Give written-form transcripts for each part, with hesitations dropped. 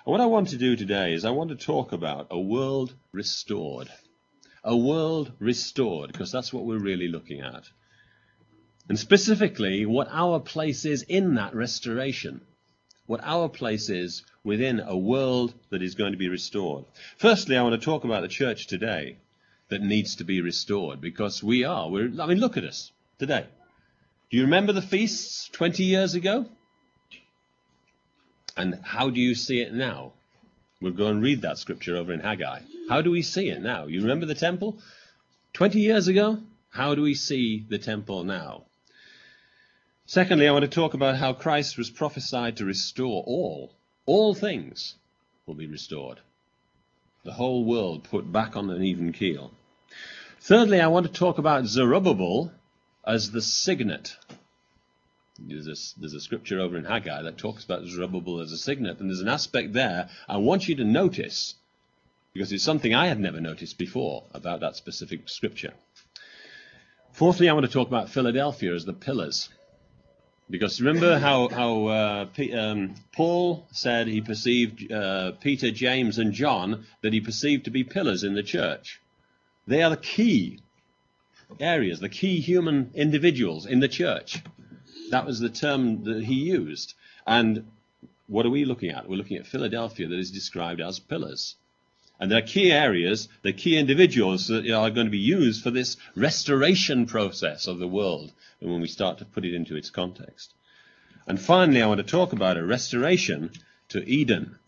What I want to do today is I want to talk about a world restored. A world restored, because that's what we're really looking at. And specifically, what our place is in that restoration. What our place is within a world that is going to be restored. Firstly, I want to talk about the church today that needs to be restored, because look at us today. Do you remember the feasts 20 years ago? And how do you see it now? We'll go and read that scripture over in Haggai. How do we see it now? You remember the temple 20 years ago? How do we see the temple now? Secondly, I want to talk about how Christ was prophesied to restore all things will be restored. The whole world put back on an even keel. Thirdly, I want to talk about Zerubbabel as the signet. There's a scripture over in Haggai that talks about Zerubbabel as a signet, and there's an aspect there I want you to notice, because it's something I had never noticed before about that specific scripture. Fourthly, I want to talk about Philadelphia as the pillars, because remember how Paul said he perceived Peter, James, and John, that he perceived to be pillars in the church. They are the key areas, the key human individuals in the church. That was the term that he used. And what are we looking at? We're looking at Philadelphia that is described as pillars. And there are key areas, the key individuals that are going to be used for this restoration process of the world, and when we start to put it into its context. And finally, I want to talk about a restoration to Eden.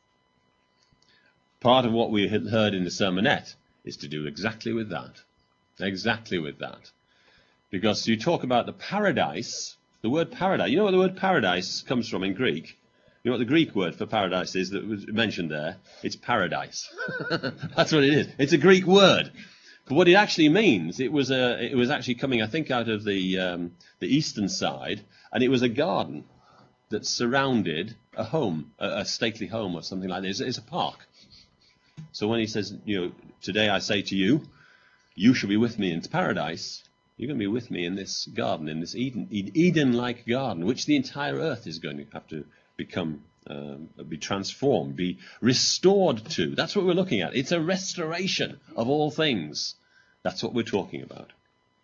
Part of what we had heard in the sermonette is to do exactly with that. Exactly with that. Because you talk about the paradise. The word paradise, you know what the word paradise comes from in Greek? You know what the Greek word for paradise is that was mentioned there? It's paradise. That's what it is. It's a Greek word. But what it actually means, it was actually coming, I think, out of the eastern side, and it was a garden that surrounded a home, a stately home or something like this. It's a park. So when he says, today I say to you, you shall be with me in paradise, you're going to be with me in this garden, in this Eden-like garden, which the entire earth is going to have to become, be transformed, be restored to. That's what we're looking at. It's a restoration of all things. That's what we're talking about.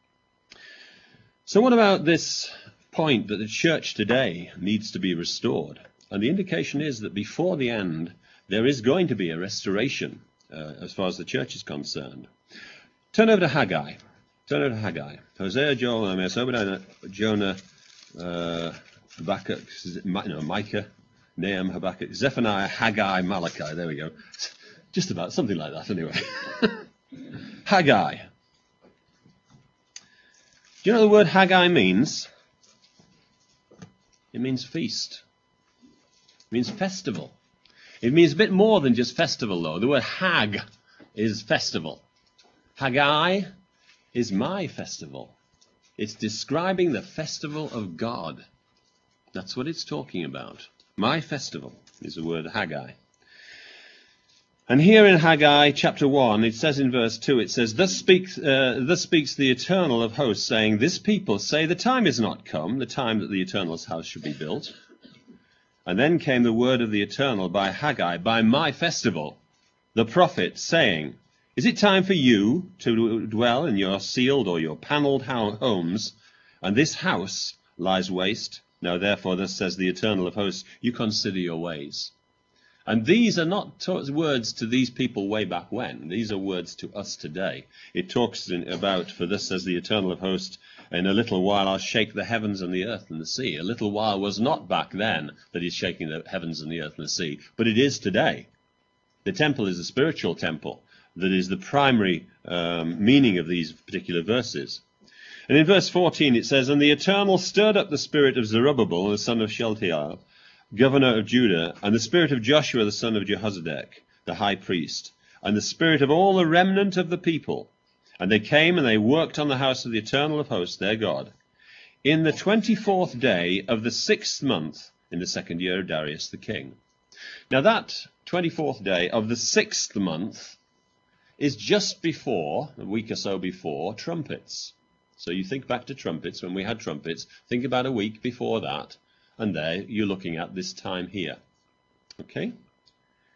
So what about this point that the church today needs to be restored? And the indication is that before the end, there is going to be a restoration as far as the church is concerned. Turn over to Haggai. Turn over to Haggai. Hosea, Joel, Amos, Obadiah, Jonah, Habakkuk, Micah, Nahum, Habakkuk, Zephaniah, Haggai, Malachi. There we go. Just about something like that, anyway. Haggai. Do you know what the word Haggai means? It means feast. It means festival. It means a bit more than just festival, though. The word Hag is festival. Haggai is my festival. It's describing the festival of God. That's what it's talking about. My festival is the word Haggai. And here in Haggai chapter 1, it says in verse 2, it says, Thus speaks the Eternal of hosts, saying, This people say the time is not come, the time that the Eternal's house should be built. And then came the word of the Eternal by Haggai, by my festival, the prophet, saying, Is it time for you to dwell in your sealed or your panelled homes, and this house lies waste? Now therefore, thus says the Eternal of hosts, you consider your ways. And these are not words to these people way back when. These are words to us today. It talks about, for thus says the Eternal of hosts, in a little while I'll shake the heavens and the earth and the sea. A little while was not back then that he's shaking the heavens and the earth and the sea, but it is today. The temple is a spiritual temple. That is the primary meaning of these particular verses. And in verse 14 it says, And the Eternal stirred up the spirit of Zerubbabel, the son of Shealtiel, governor of Judah, and the spirit of Joshua, the son of Jehozadak, the high priest, and the spirit of all the remnant of the people. And they came and they worked on the house of the Eternal of hosts, their God, in the 24th day of the 6th month, in the 2nd year of Darius the king. Now that 24th day of the 6th month is just before, a week or so before, trumpets. So you think back to trumpets, when we had trumpets, think about a week before that, and there you're looking at this time here. Okay?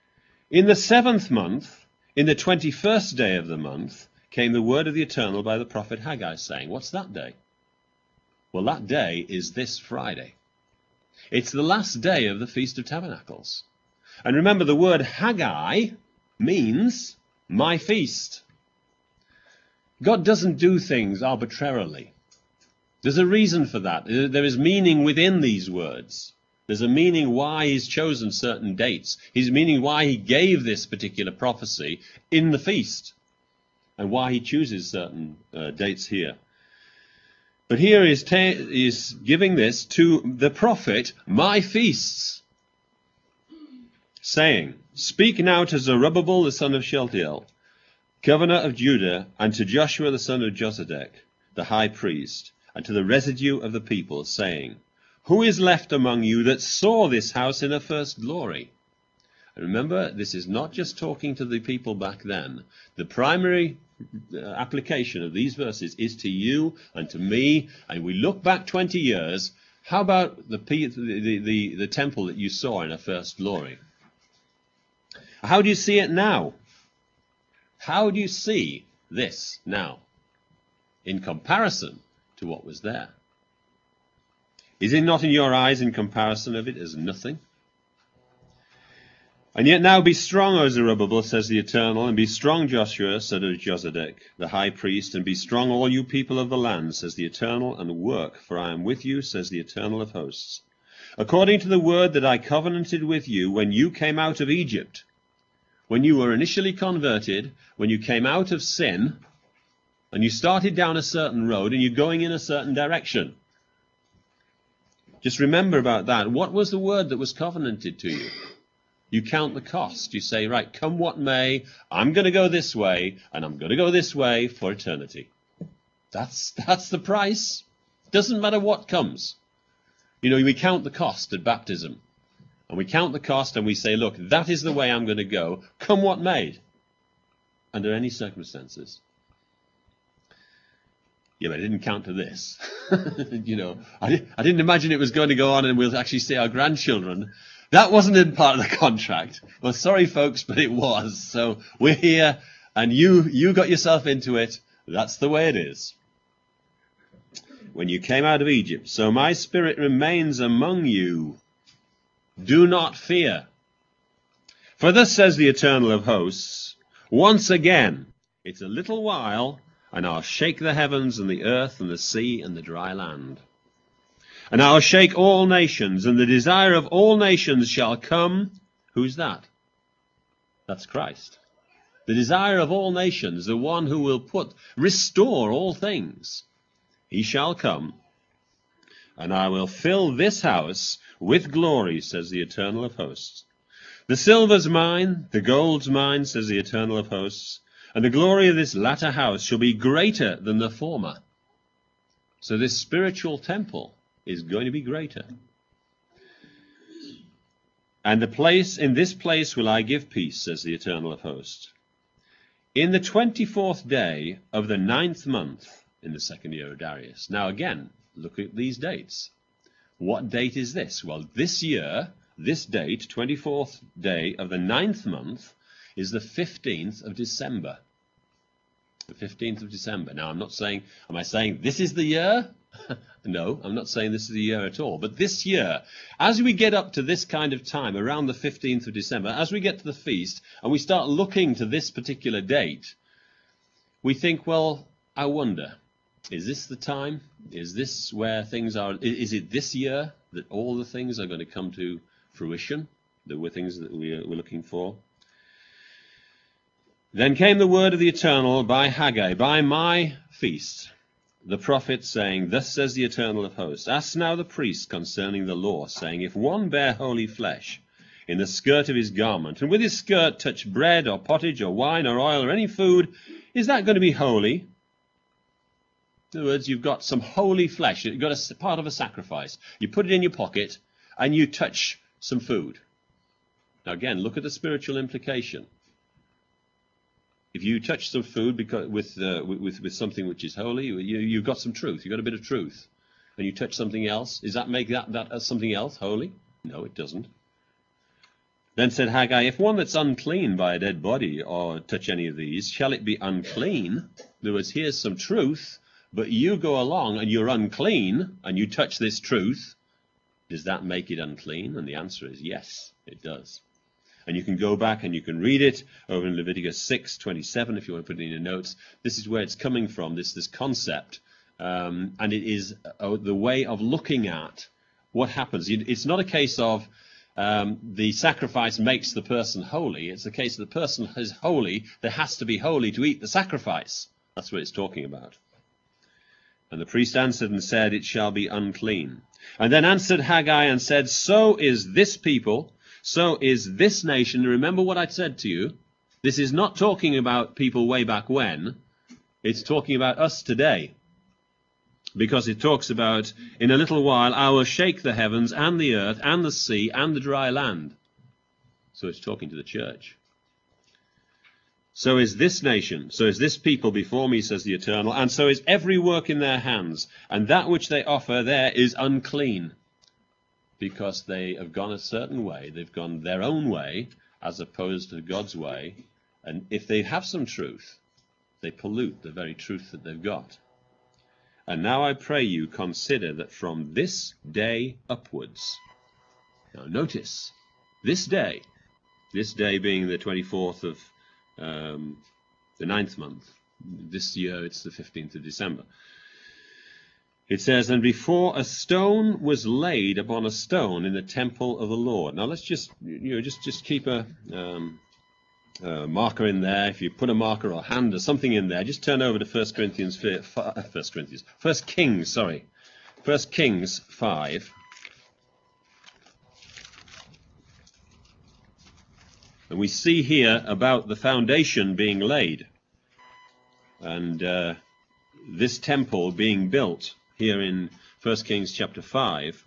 In the 7th month, in the 21st day of the month, came the word of the Eternal by the prophet Haggai, saying, what's that day? Well, that day is this Friday. It's the last day of the Feast of Tabernacles. And remember, the word Haggai means my feast. God doesn't do things arbitrarily. There's a reason for that. There is meaning within these words. There's a meaning why he's chosen certain dates. He's meaning why he gave this particular prophecy in the feast, and why he chooses certain dates here. But here is giving this to the prophet, my feasts, saying, speak now to Zerubbabel the son of Shealtiel, governor of Judah, and to Joshua the son of Josedek, the high priest, and to the residue of the people, saying, who is left among you that saw this house in her first glory? And remember, this is not just talking to the people back then. The primary application of these verses is to you and to me. And we look back 20 years. How about the temple that you saw in her first glory? How do you see it now? How do you see this now in comparison to what was there? Is it not in your eyes in comparison of it as nothing? And yet now be strong, O Zerubbabel, says the Eternal, and be strong, Joshua, son of Josedek, the high priest, and be strong, all you people of the land, says the Eternal, and work, for I am with you, says the Eternal of hosts. According to the word that I covenanted with you when you came out of Egypt, when you were initially converted, when you came out of sin, and you started down a certain road, and you're going in a certain direction. Just remember about that. What was the word that was covenanted to you? You count the cost. You say, right, come what may, I'm going to go this way, and I'm going to go this way for eternity. That's the price. Doesn't matter what comes. You know, we count the cost at baptism. And we count the cost and we say, look, that is the way I'm going to go, come what may, under any circumstances. Yeah, but I didn't count to this. You know, I didn't imagine it was going to go on and we'll actually see our grandchildren. That wasn't in part of the contract. Well, sorry, folks, but it was. So we're here, and you got yourself into it. That's the way it is. When you came out of Egypt, so my spirit remains among you. Do not fear. For thus says the Eternal of hosts, once again, it's a little while, and I'll shake the heavens and the earth and the sea and the dry land. And I'll shake all nations, and the desire of all nations shall come. Who's that? That's Christ. The desire of all nations, the one who will restore all things. He shall come, and I will fill this house with glory, says the Eternal of hosts. The silver's mine, the gold's mine, says the Eternal of hosts. And the glory of this latter house shall be greater than the former. So this spiritual temple is going to be greater. And in this place will I give peace, says the Eternal of hosts. In the 24th day of the 9th month, in the 2nd year of Darius. Now again, look at these dates. What date is this? Well, this year, this date, 24th day of the 9th month, is the 15th of December. The 15th of December. Now, am I saying this is the year? No, I'm not saying this is the year at all. But this year, as we get up to this kind of time, around the 15th of December, as we get to the feast, and we start looking to this particular date, we think, well, I wonder, is this the time? Is this where things are? Is it this year that all the things are going to come to fruition? There were things that we're looking for. Then came the word of the Eternal by Haggai, by my feast, the prophet, saying, thus says the Eternal of hosts, ask now the priest concerning the law, saying, if one bear holy flesh in the skirt of his garment, and with his skirt touch bread or pottage or wine or oil or any food, is that going to be holy? In other words, you've got some holy flesh, you've got a part of a sacrifice. You put it in your pocket and you touch some food. Now again, look at the spiritual implication. If you touch some food with something which is holy, you've got some truth. You've got a bit of truth. And you touch something else. Does that make that something else holy? No, it doesn't. Then said Haggai, if one that's unclean by a dead body or touch any of these, shall it be unclean? In other words, here's some truth, but you go along and you're unclean and you touch this truth. Does that make it unclean? And the answer is yes, it does. And you can go back and you can read it over in Leviticus 6:27 if you want to put it in your notes. This is where it's coming from, this concept. And it is the way of looking at what happens. It's not a case of the sacrifice makes the person holy. It's the case that the person is holy. There has to be holy to eat the sacrifice. That's what it's talking about. And the priest answered and said, it shall be unclean. And then answered Haggai and said, so is this people, so is this nation. Remember what I said to you. This is not talking about people way back when. It's talking about us today. Because it talks about, in a little while, I will shake the heavens and the earth and the sea and the dry land. So it's talking to the church. So is this nation, so is this people before me, says the Eternal, and so is every work in their hands, and that which they offer there is unclean, because they have gone a certain way. They've gone their own way, as opposed to God's way, and if they have some truth, they pollute the very truth that they've got. And now I pray you consider that from this day upwards. Now notice, this day being the 24th of the 9th month. This year it's the 15th of December. It says, and before a stone was laid upon a stone in the temple of the Lord. Now let's just keep a marker in there. If you put a marker or hand or something in there, just turn over to 1 Kings 5. And we see here about the foundation being laid and this temple being built here in 1 Kings chapter 5.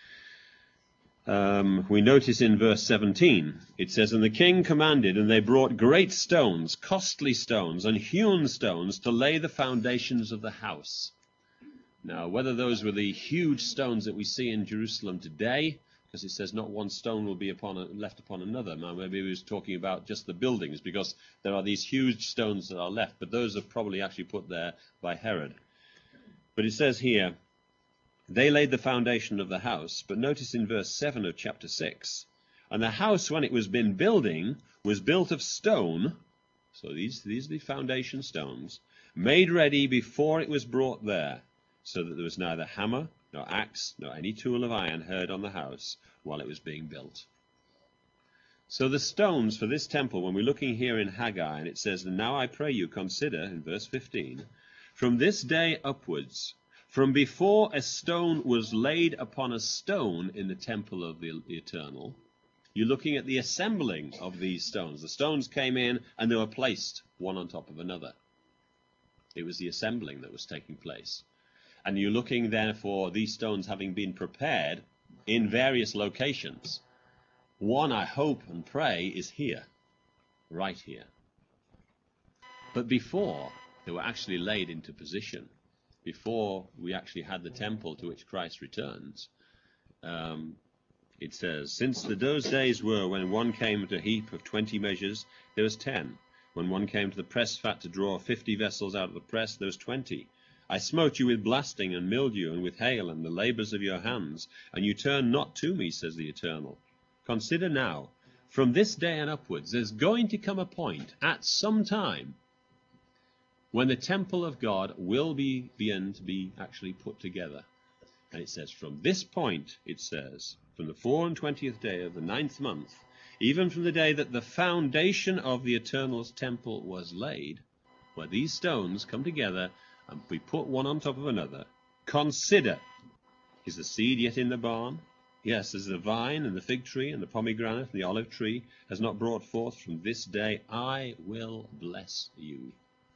We notice in verse 17, it says, and the king commanded, and they brought great stones, costly stones, and hewn stones to lay the foundations of the house. Now, whether those were the huge stones that we see in Jerusalem today, because it says not one stone will be left upon another. Now, maybe he was talking about just the buildings, because there are these huge stones that are left, but those are probably actually put there by Herod. But it says here, they laid the foundation of the house, but notice in verse 7 of chapter 6, and the house, when it was been building, was built of stone, so these are the foundation stones, made ready before it was brought there, so that there was neither hammer, nor axe, nor any tool of iron heard on the house while it was being built. So the stones for this temple, when we're looking here in Haggai, and it says, and now I pray you consider, in verse 15, from this day upwards, from before a stone was laid upon a stone in the temple of the Eternal, you're looking at the assembling of these stones. The stones came in and they were placed one on top of another. It was the assembling that was taking place. And you're looking there for these stones having been prepared in various locations. One, I hope and pray, is here, right here. But before they were actually laid into position, before we actually had the temple to which Christ returns, it says, since those days were when one came to a heap of 20 measures, there was 10. When one came to the press fat to draw 50 vessels out of the press, there was 20. I smote you with blasting and mildew and with hail and the labors of your hands, and you turned not to me, says the Eternal. Consider now, from this day and upwards, there's going to come a point at some time when the temple of God will begin to be actually put together. And it says, from this point, it says, from the 24th day of the 9th month, even from the day that the foundation of the Eternal's temple was laid, where these stones come together and we put one on top of another, consider, is the seed yet in the barn? Yes, as the vine and the fig tree and the pomegranate and the olive tree has not brought forth from this day, I will bless you.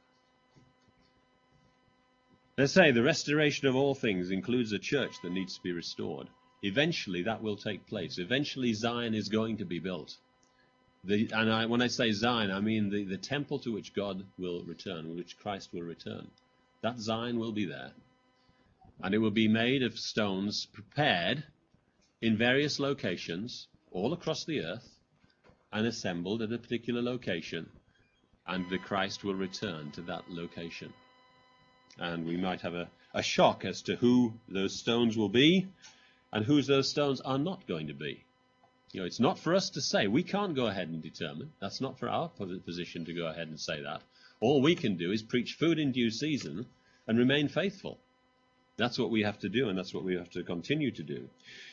Let's say the restoration of all things includes a church that needs to be restored. Eventually that will take place. Eventually Zion is going to be built. When I say Zion, I mean the temple to which God will return, which Christ will return. That Zion will be there. And it will be made of stones prepared in various locations all across the earth. and assembled at a particular location, and the Christ will return to that location. And we might have a shock as to who those stones will be and whose those stones are not going to be. You know, it's not for us to say. We can't go ahead and determine. That's not for our position to go ahead and say that. All we can do is preach food in due season and remain faithful. That's what we have to do, and that's what we have to continue to do.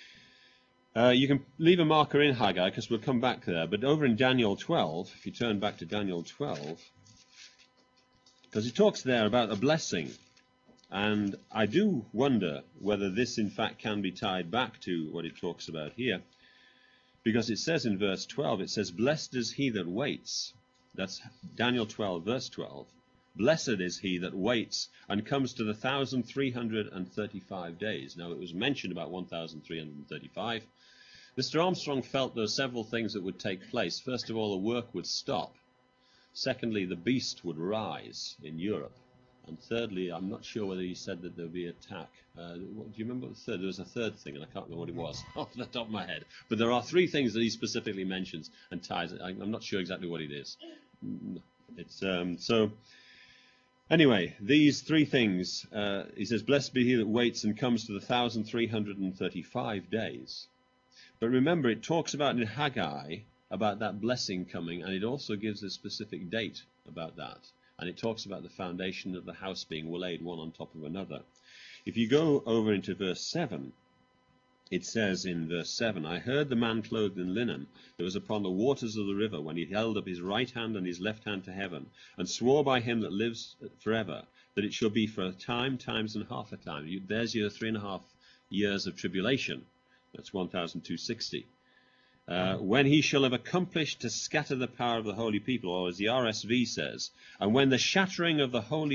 You can leave a marker in Haggai, because we'll come back there. But over in Daniel 12, if you turn back to Daniel 12, because he talks there about a blessing. And I do wonder whether this, in fact, can be tied back to what it talks about here. Because it says in verse 12, it says, blessed is he that waits. That's Daniel 12, verse 12. Blessed is he that waits and comes to the 1,335 days. Now, it was mentioned about 1,335. Mr. Armstrong felt there were several things that would take place. First of all, the work would stop. Secondly, the beast would rise in Europe. And thirdly, I'm not sure whether he said that there would be an attack. Do you remember what the third? There was a third thing, and I can't remember what it was off the top of my head. But there are three things that he specifically mentions and ties. I'm not sure exactly what it is. It's so. Anyway, these three things. He says, "Blessed be he that waits and comes to the 1,335 days." But remember, it talks about in Haggai about that blessing coming, and it also gives a specific date about that. And it talks about the foundation of the house being laid one on top of another. If you go over into verse 7, it says in verse 7, I heard the man clothed in linen that was upon the waters of the river when he held up his right hand and his left hand to heaven, and swore by him that lives forever, that it shall be for a time, times, and half a time. There's your 3.5 years of tribulation. That's 1,260. When he shall have accomplished to scatter the power of the holy people, or as the RSV says, and when the shattering of the holy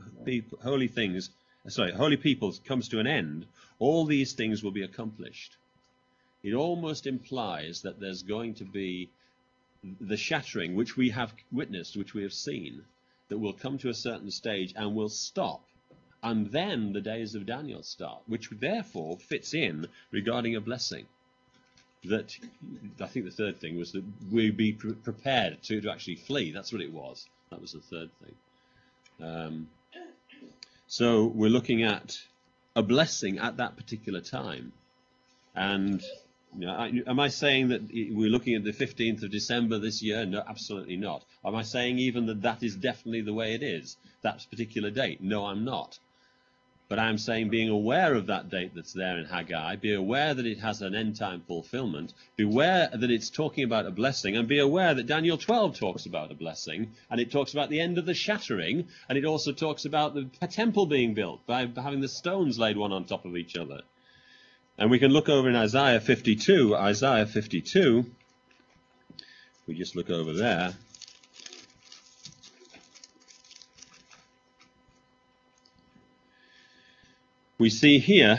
peoples comes to an end, all these things will be accomplished. It almost implies that there's going to be the shattering, which we have witnessed, which we have seen, that will come to a certain stage and will stop. And then the days of Daniel start, which therefore fits in regarding a blessing. That I think the third thing was that we be prepared to actually flee. That's what it was. That was the third thing. So we're looking at a blessing at that particular time. And you know, am I saying that we're looking at the 15th of December this year? No, absolutely not. Am I saying even that that is definitely the way it is, that particular date? No, I'm not. But I'm saying being aware of that date that's there in Haggai, be aware that it has an end-time fulfillment, be aware that it's talking about a blessing, and be aware that Daniel 12 talks about a blessing, and it talks about the end of the shattering, and it also talks about the temple being built by having the stones laid one on top of each other. And we can look over in Isaiah 52. Isaiah 52, we just look over there. We see here,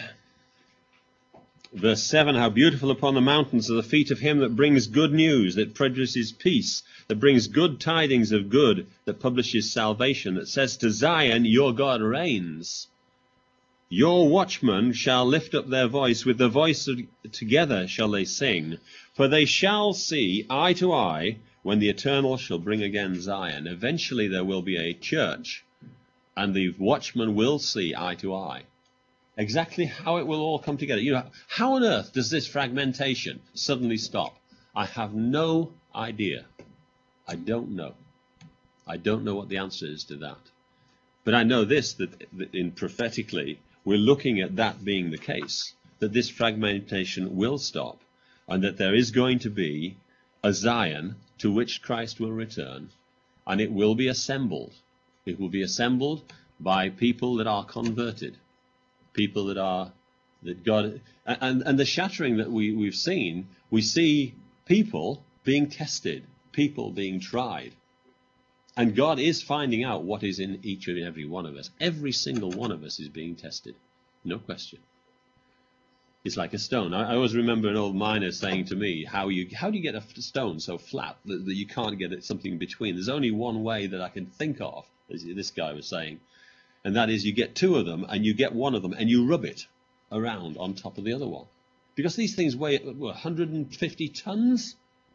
verse 7, how beautiful upon the mountains are the feet of him that brings good news, that produces peace, that brings good tidings of good, that publishes salvation, that says to Zion, your God reigns. Your watchmen shall lift up their voice, with the voice together shall they sing, for they shall see eye to eye when the Eternal shall bring again Zion. Eventually there will be a church, and the watchmen will see eye to eye. Exactly how it will all come together. You know, how on earth does this fragmentation suddenly stop? I have no idea. I don't know. I don't know what the answer is to that. But I know this, that in prophetically, we're looking at that being the case, that this fragmentation will stop, and that there is going to be a Zion to which Christ will return, and it will be assembled. It will be assembled by people that are converted. People that God, and the shattering that we've seen, we see people being tested, people being tried. And God is finding out what is in each and every one of us. Every single one of us is being tested. No question. It's like a stone. I always remember an old miner saying to me, how do you get a stone so flat that you can't get something in between? There's only one way that I can think of, as this guy was saying. And that is, you get two of them, and you get one of them, and you rub it around on top of the other one. Because these things weigh 150 tons?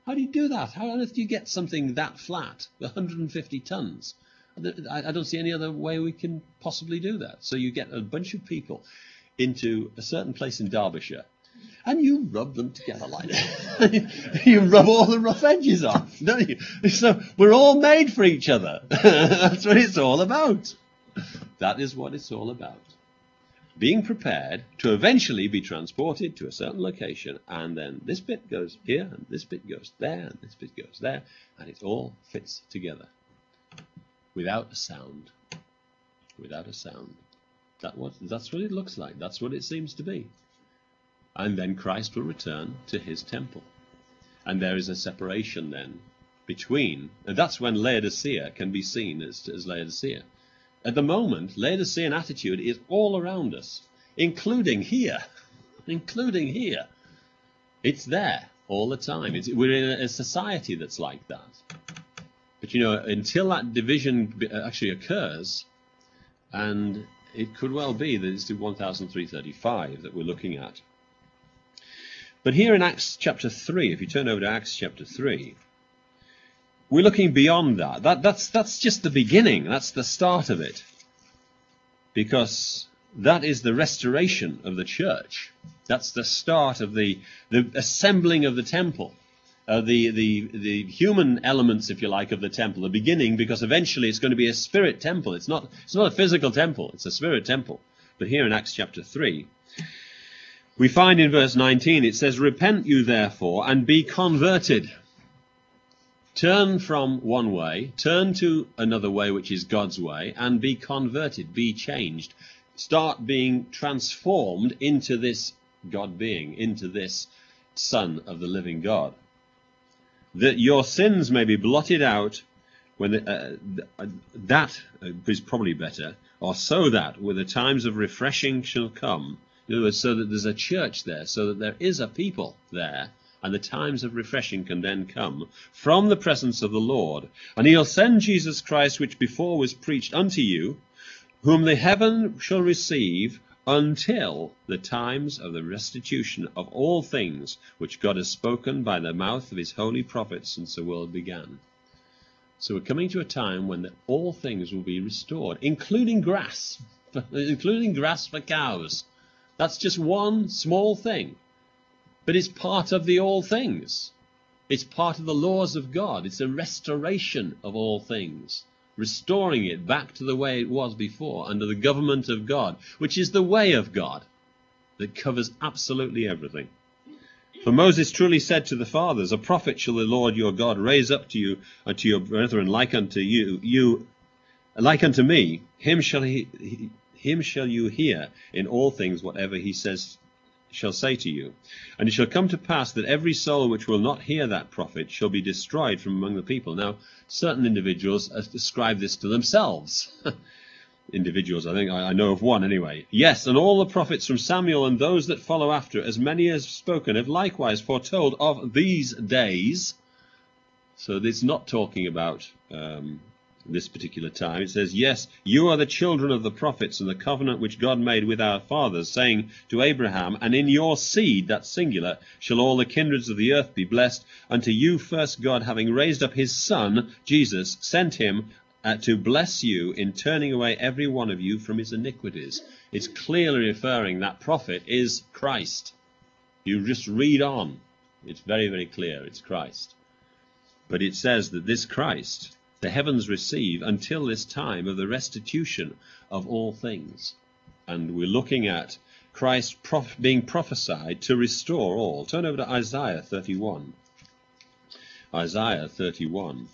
How do you do that? How on earth do you get something that flat, 150 tons? I don't see any other way we can possibly do that. So you get a bunch of people into a certain place in Derbyshire, and you rub them together like that. You rub all the rough edges off, don't you? So we're all made for each other. That's what it's all about. That is what it's all about. Being prepared to eventually be transported to a certain location, and then this bit goes here, and this bit goes there, and this bit goes there, and it all fits together. Without a sound. Without a sound. That's what it looks like. That's what it seems to be. And then Christ will return to his temple. And there is a separation then between, and that's when Laodicea can be seen as Laodicea. At the moment, Laodicean attitude is all around us, including here. Including here. It's there all the time. We're in a society that's like that. But until that division actually occurs, and it could well be that it's the 1335 that we're looking at. But here in Acts chapter 3, if you turn over to Acts chapter 3, we're looking beyond that. That's just the beginning. That's the start of it. Because that is the restoration of the church. That's the start of the assembling of the temple. The human elements, if you like, of the temple, the beginning, because eventually it's going to be a spirit temple. It's not a physical temple, it's a spirit temple. But here in Acts chapter 3, we find in verse 19, it says, "Repent you therefore, and be converted." Turn from one way, turn to another way, which is God's way, and be converted, be changed. Start being transformed into this God being, into this Son of the living God. That your sins may be blotted out, when that is probably better, or so that when the times of refreshing shall come, in other words, so that there's a church there, so that there is a people there, and the times of refreshing can then come from the presence of the Lord. And he'll send Jesus Christ, which before was preached unto you, whom the heaven shall receive until the times of the restitution of all things which God has spoken by the mouth of his holy prophets since the world began. So we're coming to a time when all things will be restored, including grass for cows. That's just one small thing. But it's part of the all things. It's part of the laws of God. It's a restoration of all things, restoring it back to the way it was before, under the government of God, which is the way of God that covers absolutely everything. For Moses truly said to the fathers, "A prophet shall the Lord your God raise up to you and to your brethren like unto like unto me. Him shall you hear in all things whatever he shall say to you. And it shall come to pass that every soul which will not hear that prophet shall be destroyed from among the people." Now, certain individuals ascribe this to themselves. Individuals, I think I know of one anyway. "Yes, and all the prophets from Samuel and those that follow after, as many as spoken, have likewise foretold of these days." So it's not talking about this particular time. It says, "Yes, you are the children of the prophets, and the covenant which God made with our fathers, saying to Abraham, and in your seed," that's singular, "shall all the kindreds of the earth be blessed. Unto you first God, having raised up his Son, Jesus, sent him to bless you in turning away every one of you from his iniquities." It's clearly referring, that prophet is Christ. You just read on. It's very, very clear. It's Christ. But it says that this Christ, the heavens receive until this time of the restitution of all things. And we're looking at Christ being prophesied to restore all. Turn over to Isaiah 31. Isaiah 31.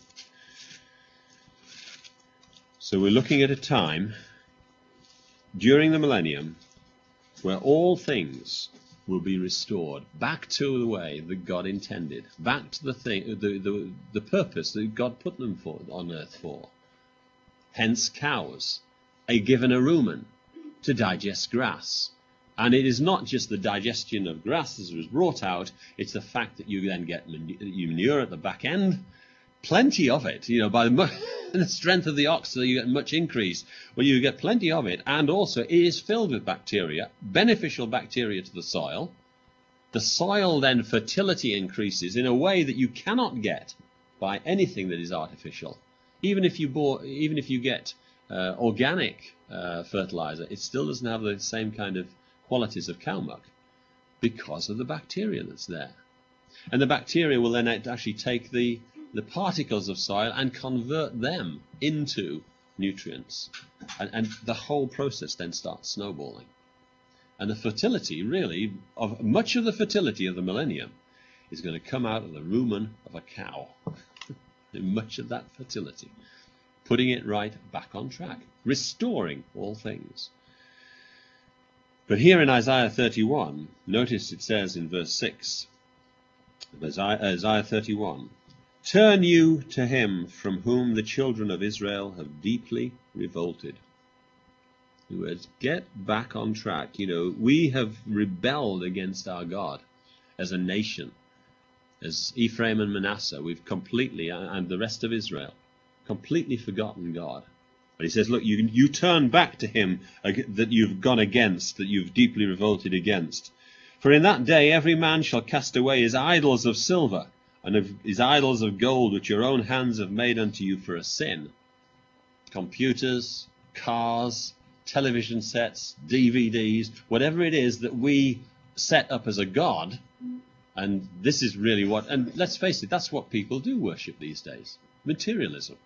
So we're looking at a time during the millennium where all things will be restored back to the way that God intended, back to the purpose that God put them on earth for. Hence cows are given a rumen to digest grass. And it is not just the digestion of grass as was brought out, it's the fact that you then get manure at the back end, plenty of it, by the strength of the ox, so you get much increase. Well, you get plenty of it, and also it is filled with bacteria, beneficial bacteria to the soil, The soil then fertility increases in a way that you cannot get by anything that is artificial. Even if you get organic fertilizer, it still doesn't have the same kind of qualities of cow muck because of the bacteria that's there. And the bacteria will then actually take the particles of soil and convert them into nutrients. And the whole process then starts snowballing. And the fertility, really, of much of the fertility of the millennium is going to come out of the rumen of a cow. Much of that fertility. Putting it right back on track. Restoring all things. But here in Isaiah 31, notice it says in verse 6, Isaiah 31, "Turn you to him from whom the children of Israel have deeply revolted." In other words, get back on track. We have rebelled against our God as a nation. As Ephraim and Manasseh, we've completely, and the rest of Israel, completely forgotten God. And he says, look, you turn back to him that you've gone against, that you've deeply revolted against. "For in that day every man shall cast away his idols of silver, and of his idols of gold, which your own hands have made unto you for a sin." Computers, cars, television sets, DVDs, whatever it is that we set up as a god. And this is really what, and let's face it, that's what people do worship these days. Materialism.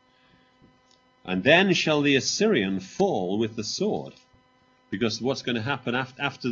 "And then shall the Assyrian fall with the sword." Because what's going to happen after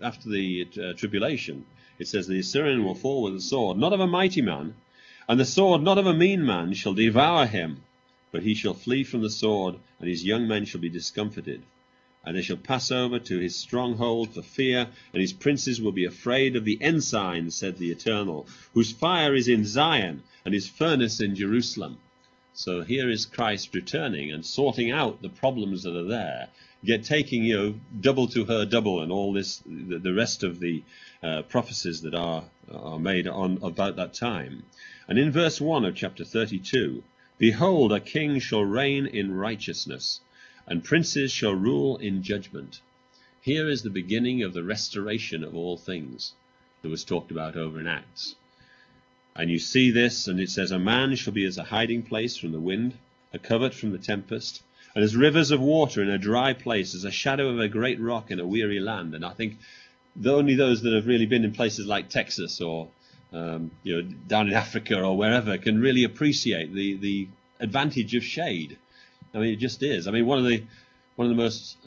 the tribulation, it says the Assyrian will fall with the sword, not of a mighty man, and the sword not of a mean man shall devour him, but he shall flee from the sword, and his young men shall be discomfited. And they shall pass over to his stronghold for fear, and his princes will be afraid of the ensign, said the Eternal, whose fire is in Zion, and his furnace in Jerusalem. So here is Christ returning and sorting out the problems that are there, yet taking, double to her double, and all this, the rest of the prophecies that are made on about that time. And in verse 1 of chapter 32, "Behold, a king shall reign in righteousness, and princes shall rule in judgment." Here is the beginning of the restoration of all things that was talked about over in Acts. And you see this, and it says, "A man shall be as a hiding place from the wind, a covert from the tempest, and as rivers of water in a dry place, as a shadow of a great rock in a weary land." And I think only those that have really been in places like Texas or down in Africa or wherever can really appreciate the advantage of shade. I mean, it just is. I mean, one of the most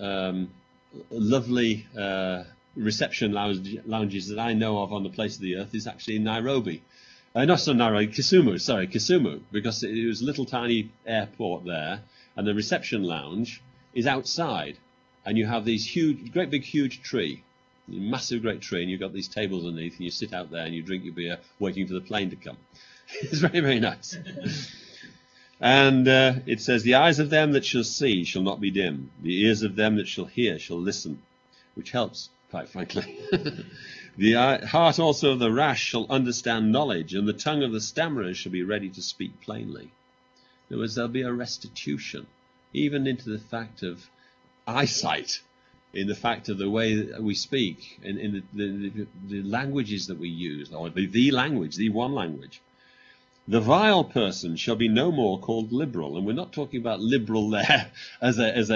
lovely reception lounges that I know of on the face of the earth is actually in Nairobi. Not so Nairobi, Kisumu, because it was a little tiny airport there, and the reception lounge is outside, and you have these great big huge tree, massive great tree, and you've got these tables underneath, and you sit out there and you drink your beer, waiting for the plane to come. It's very, very nice. And it says, "The eyes of them that shall see shall not be dim. The ears of them that shall hear shall listen," which helps, quite frankly. "The heart also of the rash shall understand knowledge, and the tongue of the stammerers shall be ready to speak plainly." In other words, there'll be a restitution, even into the fact of eyesight, in the fact of the way that we speak, in the languages that we use, or the language, the one language. "The vile person shall be no more called liberal," and we're not talking about liberal there as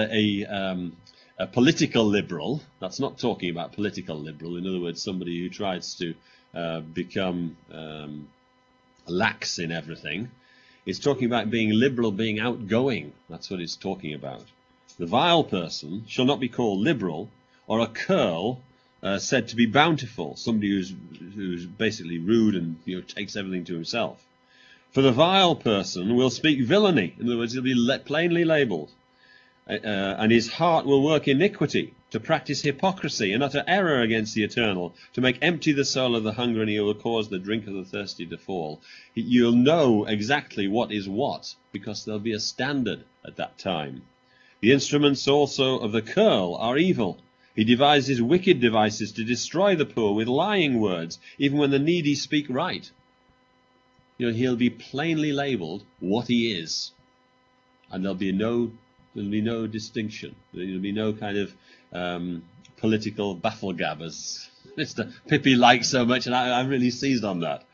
a political liberal. That's not talking about political liberal. In other words, somebody who tries to become lax in everything. It's talking about being liberal, being outgoing. That's what it's talking about. "The vile person shall not be called liberal, or a curl said to be bountiful," somebody who's basically rude and takes everything to himself. "For the vile person will speak villainy." In other words, he'll be plainly labeled. "And his heart will work iniquity, to practice hypocrisy and utter error against the Eternal, to make empty the soul of the hungry, and he will cause the drink of the thirsty to fall." You'll know exactly what is what, because there'll be a standard at that time. "The instruments also of the curl are evil. He devises wicked devices to destroy the poor with lying words, even when the needy speak right." He'll be plainly labeled what he is, and there'll be no distinction. There'll be no kind of political bafflegab, as Mr. Pippi likes so much, and I really seized on that.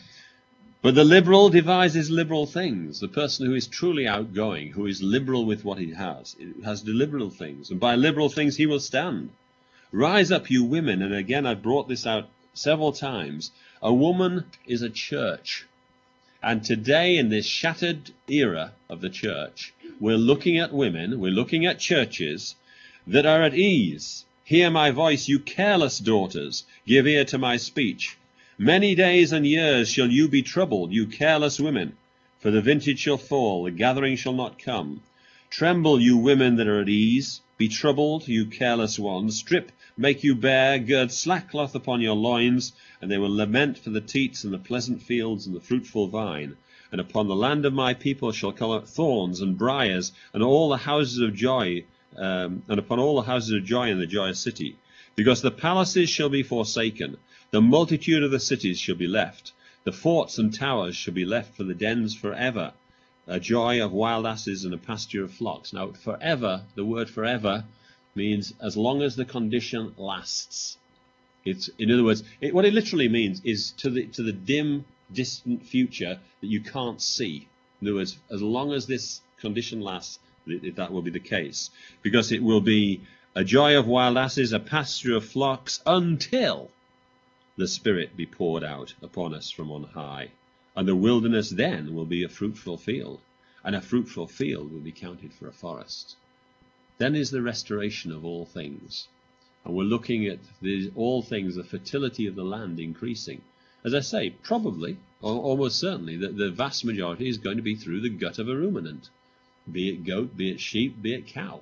But the liberal devises liberal things. The person who is truly outgoing, who is liberal with what he has the liberal things. And by liberal things he will stand. Rise up, you women. And again, I've brought this out several times. A woman is a church. And today, in this shattered era of the church, we're looking at women, we're looking at churches that are at ease. Hear my voice, you careless daughters. Give ear to my speech. Many days and years shall you be troubled, you careless women, for the vintage shall fall, the gathering shall not come. Tremble, you women that are at ease. Be troubled, you careless ones. Strip, make you bare, gird sackcloth upon your loins, and they will lament for the teats and the pleasant fields and the fruitful vine. And upon the land of my people shall come up thorns and briars, and all the houses of joy, and upon all the houses of joy in the joyous city. Because the palaces shall be forsaken, the multitude of the cities shall be left, the forts and towers shall be left for the dens forever, a joy of wild asses and a pasture of flocks. Now, forever, the word forever means as long as the condition lasts. It's, in other words, what it literally means is to the dim, distant future that you can't see. In other words, as long as this condition lasts, that will be the case. Because it will be a joy of wild asses, a pasture of flocks, until the Spirit be poured out upon us from on high. And the wilderness then will be a fruitful field, and a fruitful field will be counted for a forest. Then is the restoration of all things. And we're looking at all things, the fertility of the land increasing. As I say, probably, or almost certainly, the vast majority is going to be through the gut of a ruminant, be it goat, be it sheep, be it cow.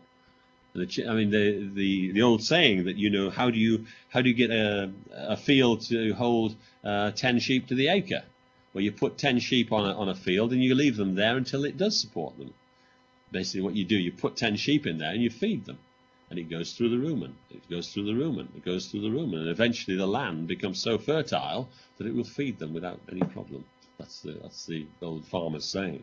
I mean, the old saying that, you know, how do you get a field to hold 10 sheep to the acre? Well, you put 10 sheep on a field and you leave them there until it does support them. Basically, what you do, you put 10 sheep in there and you feed them, and it goes through the rumen. It goes through the rumen. It goes through the rumen, and eventually the land becomes so fertile that it will feed them without any problem. That's the old farmer's saying.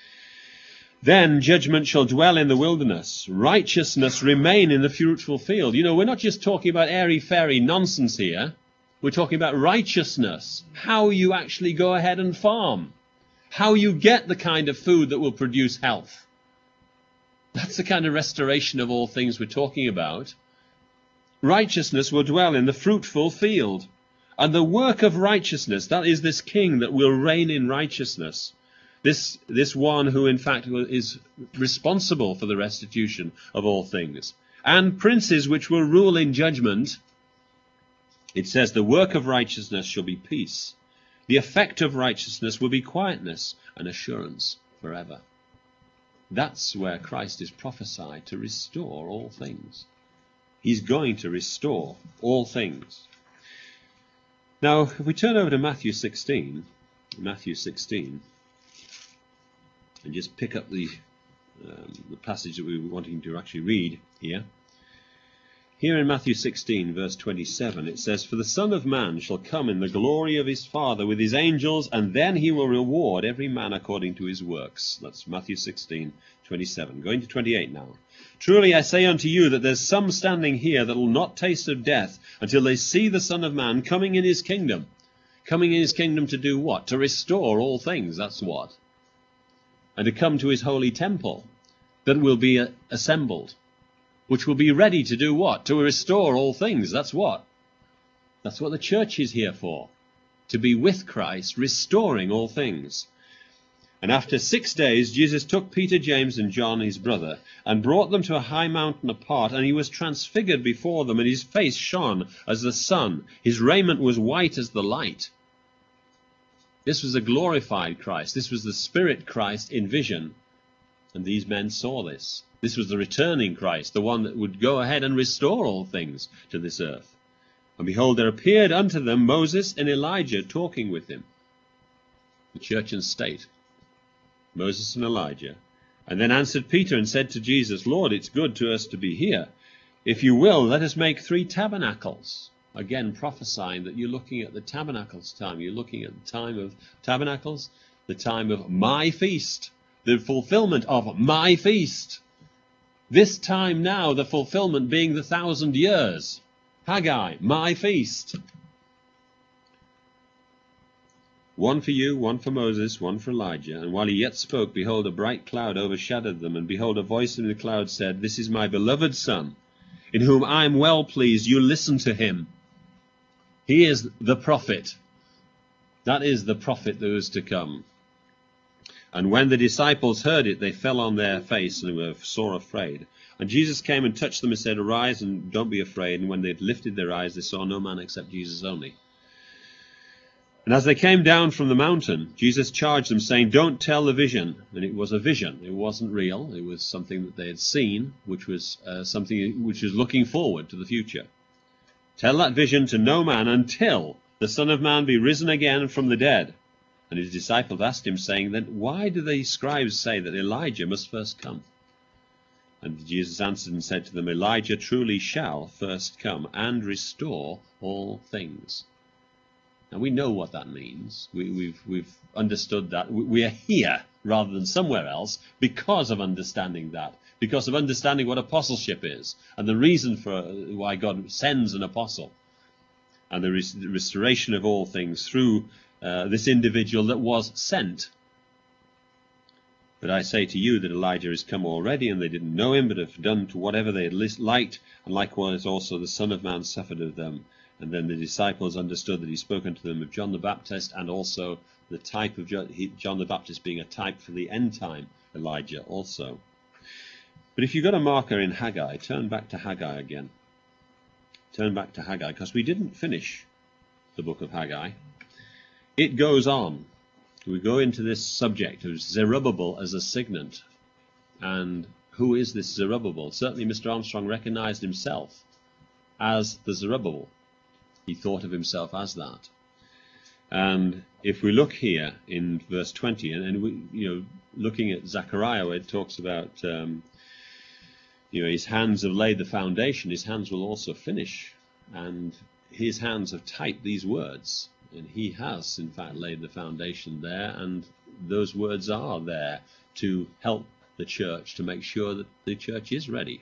Then judgment shall dwell in the wilderness, righteousness remain in the fruitful field. You know, we're not just talking about airy-fairy nonsense here. We're talking about righteousness, how you actually go ahead and farm, how you get the kind of food that will produce health. That's the kind of restoration of all things we're talking about. Righteousness will dwell in the fruitful field. And the work of righteousness, that is this king that will reign in righteousness. This one who in fact is responsible for the restitution of all things. And princes which will rule in judgment. It says the work of righteousness shall be peace. The effect of righteousness will be quietness and assurance forever. That's where Christ is prophesied to restore all things. He's going to restore all things. Now, if we turn over to Matthew 16, and just pick up the passage that we were wanting to actually read here. Here in Matthew 16, verse 27, it says, For the Son of Man shall come in the glory of his Father with his angels, and then he will reward every man according to his works. That's Matthew 16, 27. Going to 28 now. Truly I say unto you that there's some standing here that will not taste of death until they see the Son of Man coming in his kingdom. Coming in his kingdom to do what? To restore all things, that's what. And to come to his holy temple that will be assembled, which will be ready to do what? To restore all things. That's what? That's what the church is here for. To be with Christ, restoring all things. And after 6 days, Jesus took Peter, James, and John, his brother, and brought them to a high mountain apart, and he was transfigured before them, and his face shone as the sun. His raiment was white as the light. This was a glorified Christ. This was the Spirit Christ in vision. And these men saw this. This was the returning Christ, the one that would go ahead and restore all things to this earth. And behold, there appeared unto them Moses and Elijah talking with him. The church and state. Moses and Elijah. And then answered Peter and said to Jesus, Lord, it's good to us to be here. If you will, let us make 3 tabernacles. Again, prophesying that you're looking at the tabernacles time. You're looking at the time of tabernacles, the time of my feast, the fulfillment of my feast. This time now, the fulfillment being the 1,000 years. Haggai, my feast. one for you, one for Moses, one for Elijah. And while he yet spoke, behold, a bright cloud overshadowed them. And behold, a voice in the cloud said, This is my beloved Son, in whom I am well pleased. You listen to him. He is the prophet. That is the prophet that was to come. And when the disciples heard it, they fell on their face and were sore afraid. And Jesus came and touched them and said, Arise and don't be afraid. And when they had lifted their eyes, they saw no man except Jesus only. And as they came down from the mountain, Jesus charged them, saying, Don't tell the vision. And it was a vision. It wasn't real. It was something that they had seen, which was something which was looking forward to the future. Tell that vision to no man until the Son of Man be risen again from the dead. And his disciples asked him, saying, Then why do the scribes say that Elijah must first come? And Jesus answered and said to them, Elijah truly shall first come and restore all things. Now we know what that means. We've understood that. We are here rather than somewhere else because of understanding that, because of understanding what apostleship is and the reason for why God sends an apostle and the restoration of all things through this individual that was sent. But I say to you that Elijah is come already, and they didn't know him, but have done to whatever they had liked, and likewise also the Son of Man suffered of them. And then the disciples understood that he spoke unto them of John the Baptist, and also the type of John the Baptist being a type for the end time Elijah also. But if you've got a marker in Haggai, turn back to Haggai again. Turn back to Haggai, because we didn't finish the book of Haggai. It goes on. We go into this subject of Zerubbabel as a signet. And who is this Zerubbabel? Certainly Mr. Armstrong recognized himself as the Zerubbabel. He thought of himself as that. And if we look here in verse 20, and we, looking at Zechariah, where it talks about, his hands have laid the foundation, his hands will also finish. And his hands have typed these words. And he has, in fact, laid the foundation there, and those words are there to help the church, to make sure that the church is ready.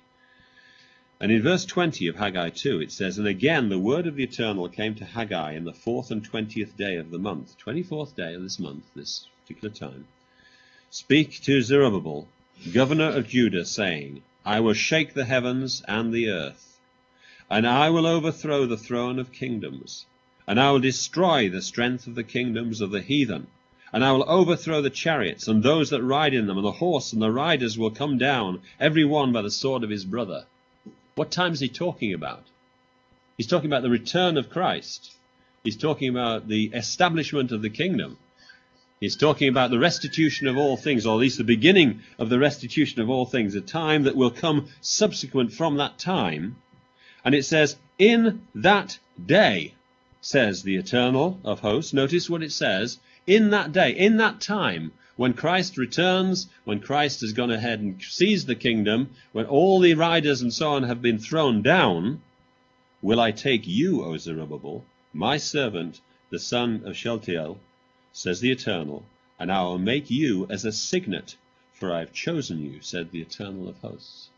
And in verse 20 of Haggai 2, it says, And again the word of the Eternal came to Haggai in the 4th and 20th day of the month, 24th day of this month, this particular time. Speak to Zerubbabel, governor of Judah, saying, I will shake the heavens and the earth, and I will overthrow the throne of kingdoms. And I will destroy the strength of the kingdoms of the heathen. And I will overthrow the chariots, and those that ride in them, and the horse and the riders will come down, every one by the sword of his brother. What time is he talking about? He's talking about the return of Christ. He's talking about the establishment of the kingdom. He's talking about the restitution of all things, or at least the beginning of the restitution of all things, a time that will come subsequent from that time. And it says, in that day, says the Eternal of hosts. Notice what it says. In that day, in that time, when Christ returns, when Christ has gone ahead and seized the kingdom, when all the riders and so on have been thrown down, will I take you, O Zerubbabel, my servant, the son of Shealtiel, says the Eternal, and I will make you as a signet, for I have chosen you, said the Eternal of hosts.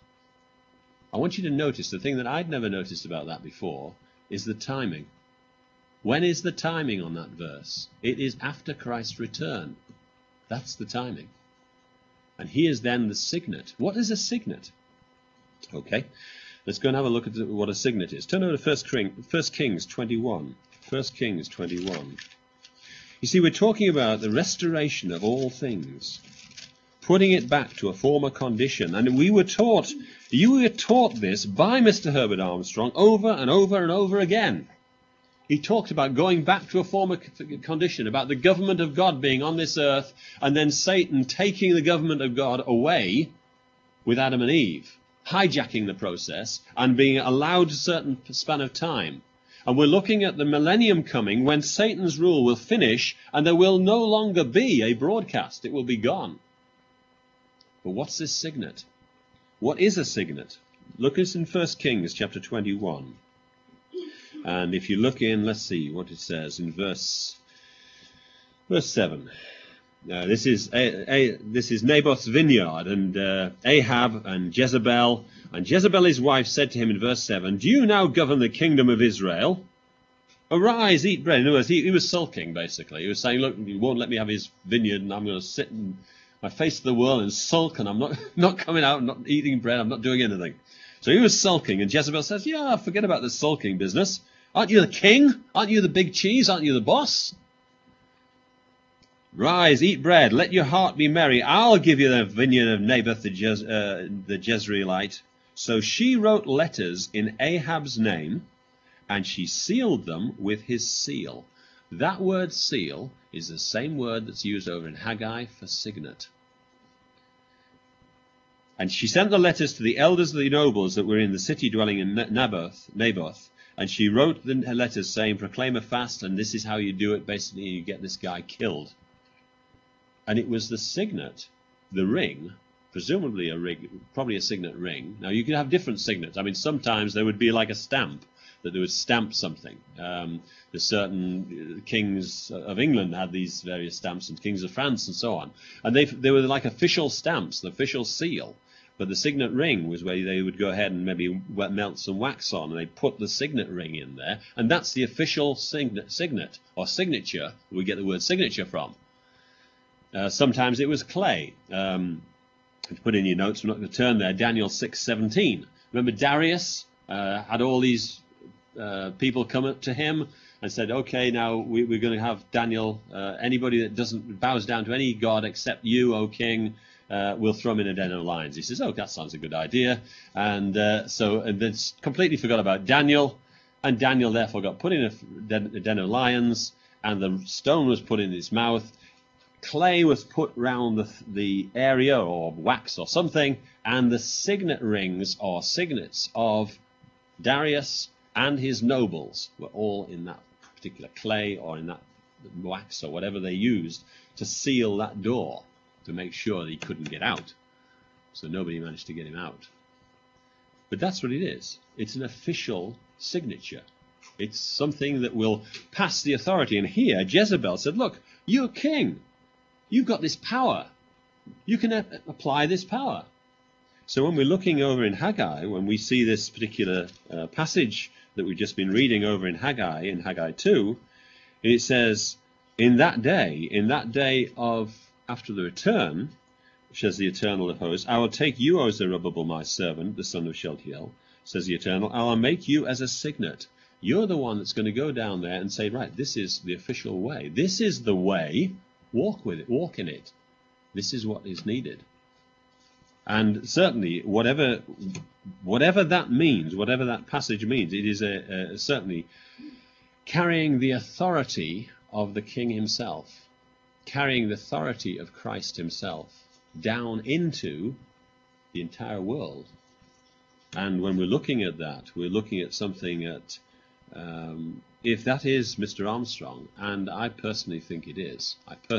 I want you to notice the thing that I'd never noticed about that before is the timing. When is the timing on that verse? It is after Christ's return. That's the timing. And he is then the signet. What is a signet? Okay, let's go and have a look at what a signet is. Turn over to 1 Kings 21. 1 Kings 21. You see, we're talking about the restoration of all things, putting it back to a former condition. And you were taught this by Mr. Herbert Armstrong over and over and over again. He talked about going back to a former condition, about the government of God being on this earth, and then Satan taking the government of God away with Adam and Eve, hijacking the process and being allowed a certain span of time. And we're looking at the millennium coming when Satan's rule will finish and there will no longer be a broadcast. It will be gone. But what's this signet? What is a signet? Look at in 1 Kings chapter 21. And if you look in, let's see what it says in verse 7. This is Naboth's vineyard, and Ahab and Jezebel. And Jezebel his wife said to him in verse 7, Do you now govern the kingdom of Israel? Arise, eat bread. In other words, he was sulking, basically. He was saying, look, you won't let me have his vineyard, and I'm going to sit in my face to the world and sulk, and I'm not coming out, I'm not eating bread, I'm not doing anything. So he was sulking, and Jezebel says, yeah, forget about this sulking business. Aren't you the king? Aren't you the big cheese? Aren't you the boss? Rise, eat bread, let your heart be merry. I'll give you the vineyard of Naboth the Jezreelite. So she wrote letters in Ahab's name, and she sealed them with his seal. That word seal is the same word that's used over in Haggai for signet. And she sent the letters to the elders of the nobles that were in the city dwelling in Naboth, and she wrote the letters saying, proclaim a fast, and this is how you do it. Basically, you get this guy killed. And it was the signet, the ring, presumably a ring, probably a signet ring. Now, you could have different signets. I mean, sometimes there would be like a stamp, that they would stamp something. The certain kings of England had these various stamps, and kings of France and so on. And they were like official stamps, the official seal. But the signet ring was where they would go ahead and maybe melt some wax on, and they put the signet ring in there. And that's the official signet or signature we get the word signature from. Sometimes it was clay. Put in your notes, we're not going to turn there, Daniel 6:17. Remember Darius had all these people come up to him and said, okay, now we're going to have Daniel, anybody that bows down to any god except you, O king, we'll throw him in a den of lions. He says, oh, that sounds a good idea. And then completely forgot about Daniel, and Daniel therefore got put in a den of lions, and the stone was put in his mouth. Clay was put round the area, or wax or something, and the signet rings or signets of Darius and his nobles were all in that particular clay or in that wax or whatever they used to seal that door to make sure that he couldn't get out. So nobody managed to get him out. But that's what it is. It's an official signature. It's something that will pass the authority. And here Jezebel said, look, you're king. You've got this power. You can apply this power. So when we're looking over in Haggai, when we see this particular passage that we've just been reading over in Haggai 2, it says, in that day of after the return, says the Eternal of hosts, I will take you, O Zerubbabel, my servant, the son of Shealtiel, says the Eternal, I will make you as a signet. You're the one that's going to go down there and say, right, this is the official way. This is the way. Walk with it. Walk in it. This is what is needed. And certainly, whatever that means, whatever that passage means, it is certainly carrying the authority of the King himself, carrying the authority of Christ himself down into the entire world. And when we're looking at that, we're looking at something that, if that is Mr. Armstrong, and I personally think it is,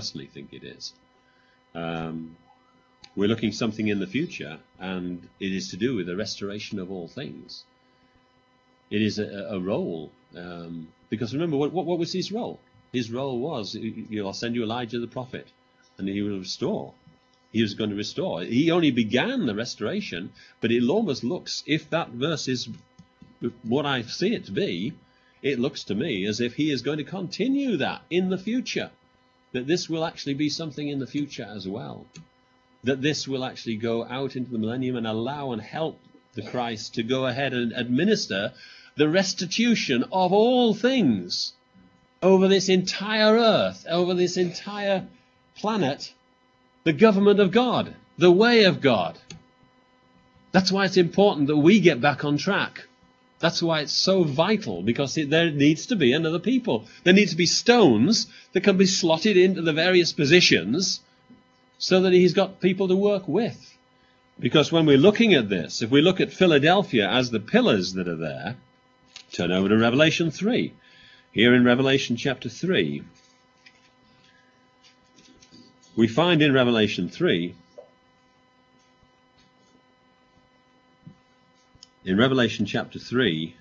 we're looking something in the future, and it is to do with the restoration of all things. It is a role, because remember, what was his role? His role was, I'll send you Elijah the prophet, and he will restore. He was going to restore. He only began the restoration, but it almost looks, if that verse is what I see it to be, it looks to me as if he is going to continue that in the future, that this will actually be something in the future as well, that this will actually go out into the millennium and allow and help the Christ to go ahead and administer the restitution of all things over this entire earth, over this entire planet, the government of God, the way of God. That's why it's important that we get back on track. That's why it's so vital, because there needs to be another people. There needs to be stones that can be slotted into the various positions so that he's got people to work with. Because when we're looking at this, if we look at Philadelphia as the pillars that are there, turn over to Revelation 3. Here in Revelation chapter 3, we find in Revelation 3, in Revelation chapter 3,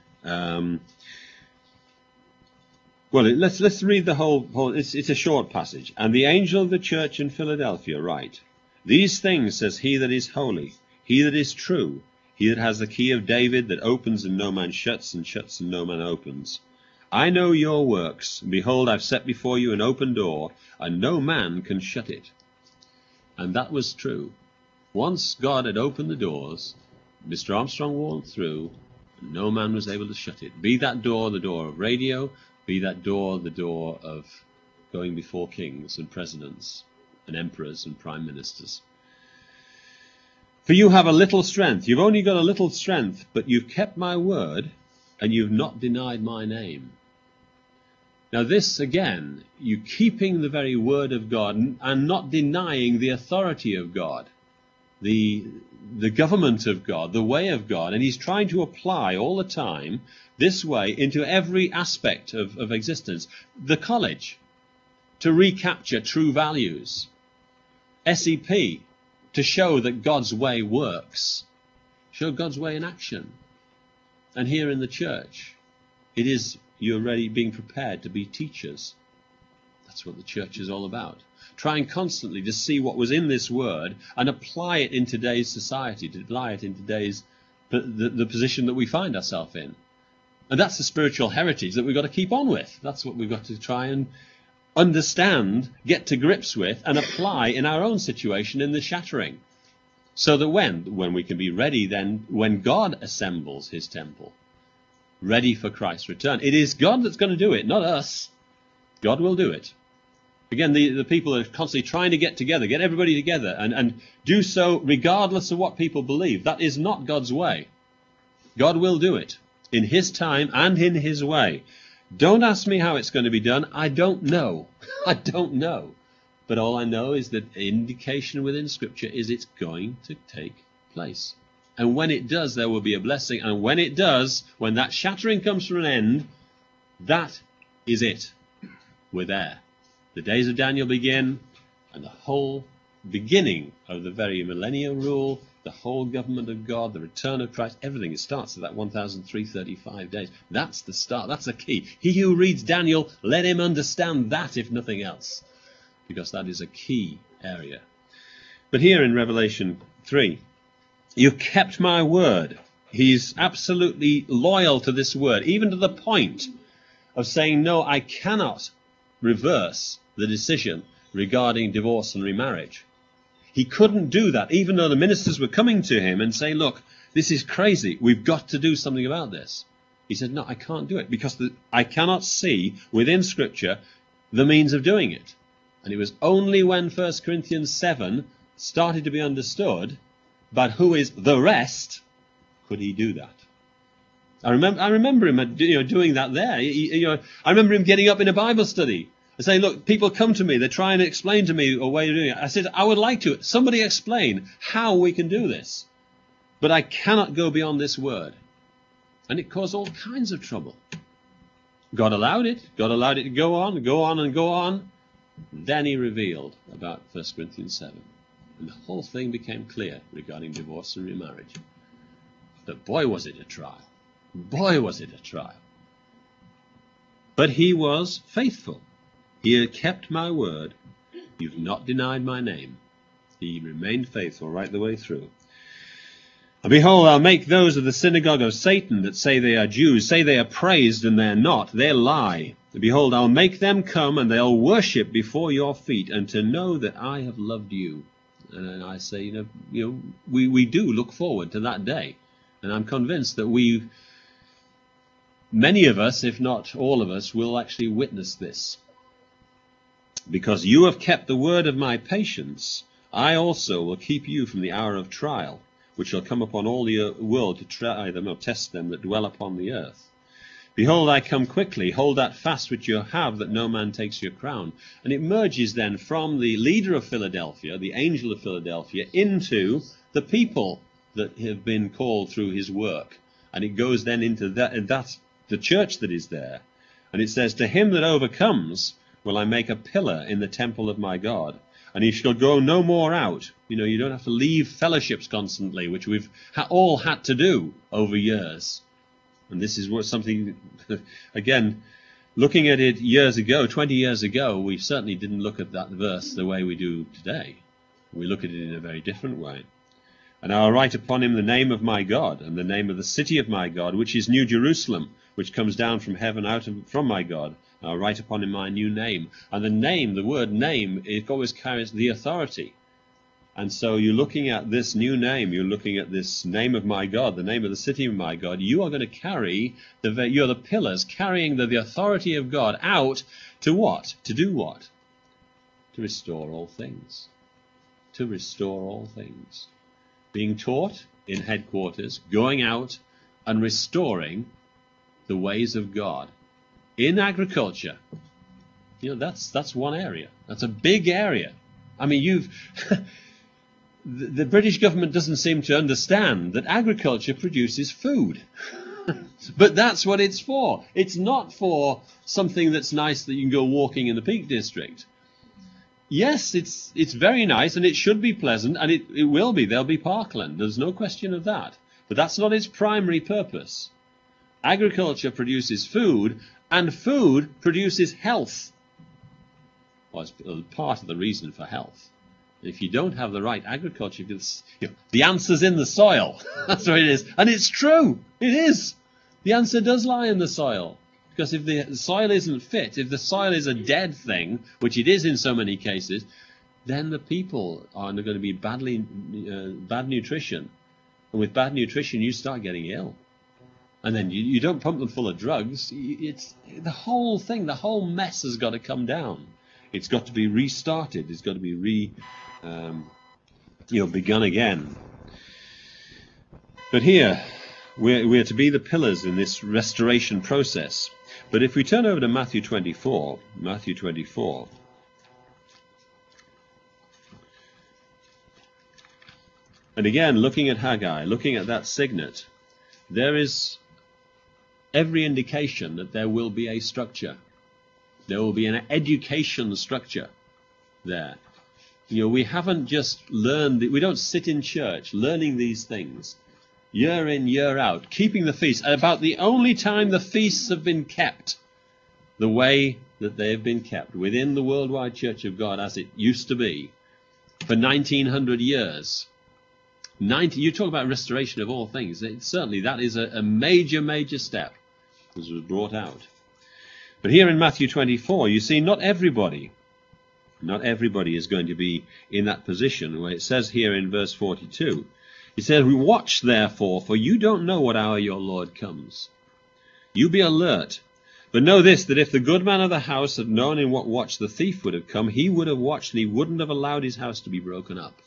let's read the whole it's a short passage. And the angel of the church in Philadelphia write, these things says he that is holy, he that is true, he that has the key of David, that opens and no man shuts, and shuts and no man opens. I know your works. Behold, I've set before you an open door, and no man can shut it. And that was true. Once God had opened the doors, Mr. Armstrong walked through, and no man was able to shut it. Be that door the door of radio, be that door the door of going before kings and presidents and emperors and prime ministers. For you have a little strength. You've only got a little strength, but you've kept my word, and you've not denied my name. Now this, again, you keeping the very word of God and not denying the authority of God, the government of God, the way of God. And he's trying to apply all the time this way into every aspect of existence. The college, to recapture true values. SEP, to show that God's way works. Show God's way in action. And here in the church, it is you're ready, being prepared to be teachers. That's what the church is all about. Trying constantly to see what was in this word and apply it in today's society, to apply it in today's the position that we find ourselves in. And that's the spiritual heritage that we've got to keep on with. That's what we've got to try and understand, get to grips with, and apply in our own situation in the shattering. So that when we can be ready then, when God assembles his temple, ready for Christ's return. It is God that's going to do it, not us. God will do it. Again, the people are constantly trying to get together, get everybody together, and do so regardless of what people believe. That is not God's way. God will do it in his time and in his way. Don't ask me how it's going to be done. I don't know. I don't know. But all I know is that indication within Scripture is it's going to take place. And when it does, there will be a blessing. And when it does, when that shattering comes to an end, that is it. We're there. The days of Daniel begin, and the whole beginning of the very millennial rule, the whole government of God, the return of Christ, everything, it starts at that 1,335 days. That's the start. That's the key. He who reads Daniel, let him understand that, if nothing else, because that is a key area. But here in Revelation 3, you've kept my word. He's absolutely loyal to this word, even to the point of saying, no, I cannot reverse the decision regarding divorce and remarriage. He couldn't do that, even though the ministers were coming to him and saying, look, this is crazy. We've got to do something about this. He said, no, I can't do it because I cannot see within Scripture the means of doing it. And it was only when 1 Corinthians 7 started to be understood, but who is the rest, could he do that. I remember him doing that there. I remember him getting up in a Bible study and saying, look, people come to me, they're trying to explain to me a way of doing it. I said, I would like to. Somebody explain how we can do this. But I cannot go beyond this word. And it caused all kinds of trouble. God allowed it. God allowed it to go on, go on, and go on. Then he revealed about 1 Corinthians 7. And the whole thing became clear regarding divorce and remarriage. But boy, was it a trial. Boy, was it a trial. But he was faithful. He had kept my word. You've not denied my name. He remained faithful right the way through. And behold, I'll make those of the synagogue of Satan that say they are Jews, say they are praised and they're not. They lie. And behold, I'll make them come and they'll worship before your feet, and to know that I have loved you. And I say, we do look forward to that day. And I'm convinced that many of us, if not all of us, will actually witness this. Because you have kept the word of my patience, I also will keep you from the hour of trial, which shall come upon all the world to try them or test them that dwell upon the earth. Behold, I come quickly. Hold that fast which you have, that no man takes your crown. And it merges then from the leader of Philadelphia, the angel of Philadelphia, into the people that have been called through his work. And it goes then into that the church that is there. And it says, to him that overcomes will I make a pillar in the temple of my God, and he shall go no more out. You don't have to leave fellowships constantly, which we've all had to do over years. And this is something, again, looking at it years ago, 20 years ago, we certainly didn't look at that verse the way we do today. We look at it in a very different way. And I will write upon him the name of my God, and the name of the city of my God, which is New Jerusalem, which comes down from heaven from my God. And I'll write upon him my new name. And the name, the word name, it always carries the authority. And so you're looking at this new name, you're looking at this name of my God, the name of the city of my God. You are going to carry, you're the pillars carrying the authority of God out to what? To do what? To restore all things. To restore all things. Being taught in headquarters, going out and restoring the ways of God. In agriculture, that's one area. That's a big area. I mean, the British government doesn't seem to understand that agriculture produces food. But that's what it's for. It's not for something that's nice that you can go walking in the Peak District. Yes, it's very nice, and it should be pleasant, and it will be. There'll be parkland. There's no question of that. But that's not its primary purpose. Agriculture produces food, and food produces health. Well, it's part of the reason for health. If you don't have the right agriculture, the answer's in the soil. That's what it is. And it's true. It is. The answer does lie in the soil. Because if the soil isn't fit, if the soil is a dead thing, which it is in so many cases, then the people are going to be bad nutrition. And with bad nutrition, you start getting ill. And then you don't pump them full of drugs. It's the whole thing, the whole mess has got to come down. It's got to be restarted. It's got to be begun again. But here, we're to be the pillars in this restoration process. But if we turn over to Matthew 24, and again, looking at Haggai, looking at that signet, there is every indication that there will be a structure. There will be an education structure there. We haven't just learned, we don't sit in church learning these things year in, year out, keeping the feasts. About the only time the feasts have been kept the way that they have been kept within the worldwide Church of God as it used to be for 1900 years. You talk about restoration of all things. Certainly that is a major, major step as was brought out. But here in Matthew 24, you see not everybody is going to be in that position where it says here in verse 42, it says, "Watch therefore, for you don't know what hour your Lord comes. You be alert. But know this, that if the good man of the house had known in what watch the thief would have come, he would have watched and he wouldn't have allowed his house to be broken up."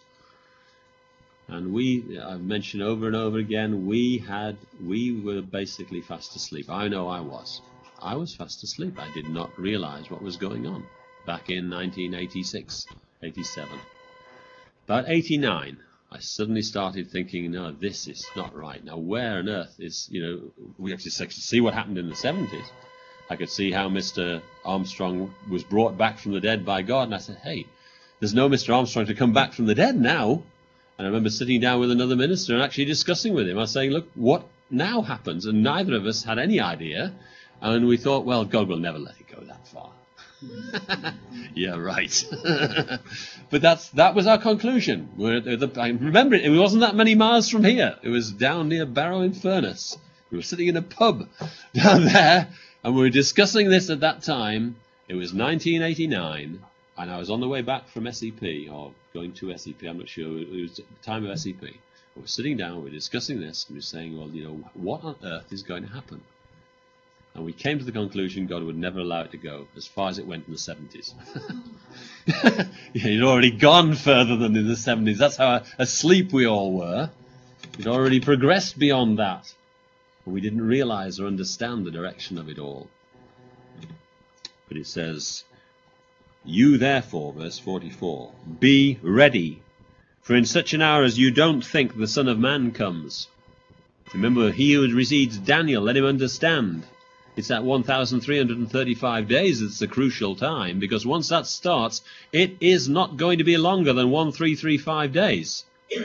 And I've mentioned over and over again, we were basically fast asleep. I know I was. I was fast asleep. I did not realize what was going on back in 1986, 87. About 89, I suddenly started thinking, no, this is not right. Now, where on earth is, we actually see what happened in the 70s. I could see how Mr. Armstrong was brought back from the dead by God. And I said, hey, there's no Mr. Armstrong to come back from the dead now. And I remember sitting down with another minister and actually discussing with him. I was saying, look, what now happens? And neither of us had any idea. And we thought, well, God will never let it go that far. Yeah, right. But that was our conclusion. I remember it wasn't that many miles from here. It was down near Barrow-in-Furness. We were sitting in a pub down there, and we were discussing this at that time. It was 1989, and I was on the way back from SEP, or going to SEP, I'm not sure. It was the time of SEP. We were sitting down, we were discussing this, and we were saying, well, what on earth is going to happen? And we came to the conclusion God would never allow it to go as far as it went in the 70s. You'd already gone further than in the 70s. That's how asleep we all were. We'd already progressed beyond that. But we didn't realize or understand the direction of it all. But it says, "You therefore," verse 44, "be ready, for in such an hour as you don't think the Son of Man comes." Remember, he who recedes Daniel, let him understand. It's that 1,335 days that's the crucial time, because once that starts, it is not going to be longer than 1,335 days.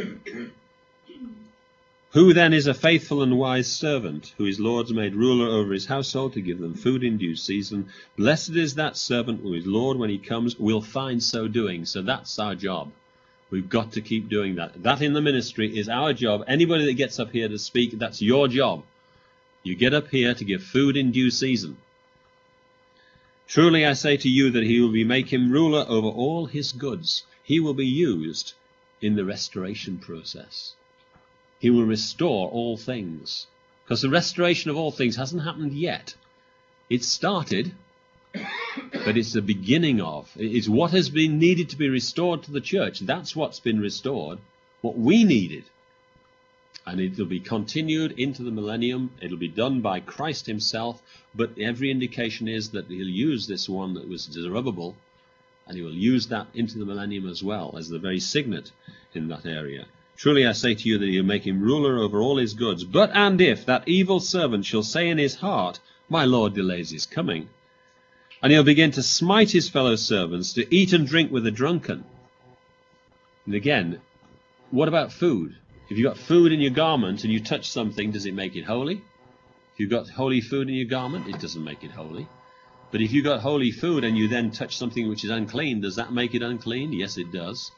"Who then is a faithful and wise servant, who his Lord's made ruler over his household to give them food in due season? Blessed is that servant who his Lord, when he comes, will find so doing." So that's our job. We've got to keep doing that. That in the ministry is our job. Anybody that gets up here to speak, that's your job. You get up here to give food in due season. Truly I say to you that he will make him ruler over all his goods. He will be used in the restoration process. He will restore all things. Because the restoration of all things hasn't happened yet. It's started, but it's the beginning of. It's what has been needed to be restored to the church. That's what's been restored, what we needed. And it will be continued into the millennium. It'll be done by Christ himself, but every indication is that he'll use this one that was Zerubbabel, and he will use that into the millennium as well, as the very signet in that area. Truly I say to you that he'll make him ruler over all his goods. But and if that evil servant shall say in his heart, my Lord delays his coming, and he'll begin to smite his fellow servants, to eat and drink with the drunken. And again, what about food? If you've got food in your garment and you touch something, does it make it holy? If you've got holy food in your garment, it doesn't make it holy. But if you've got holy food and you then touch something which is unclean, does that make it unclean? Yes, it does.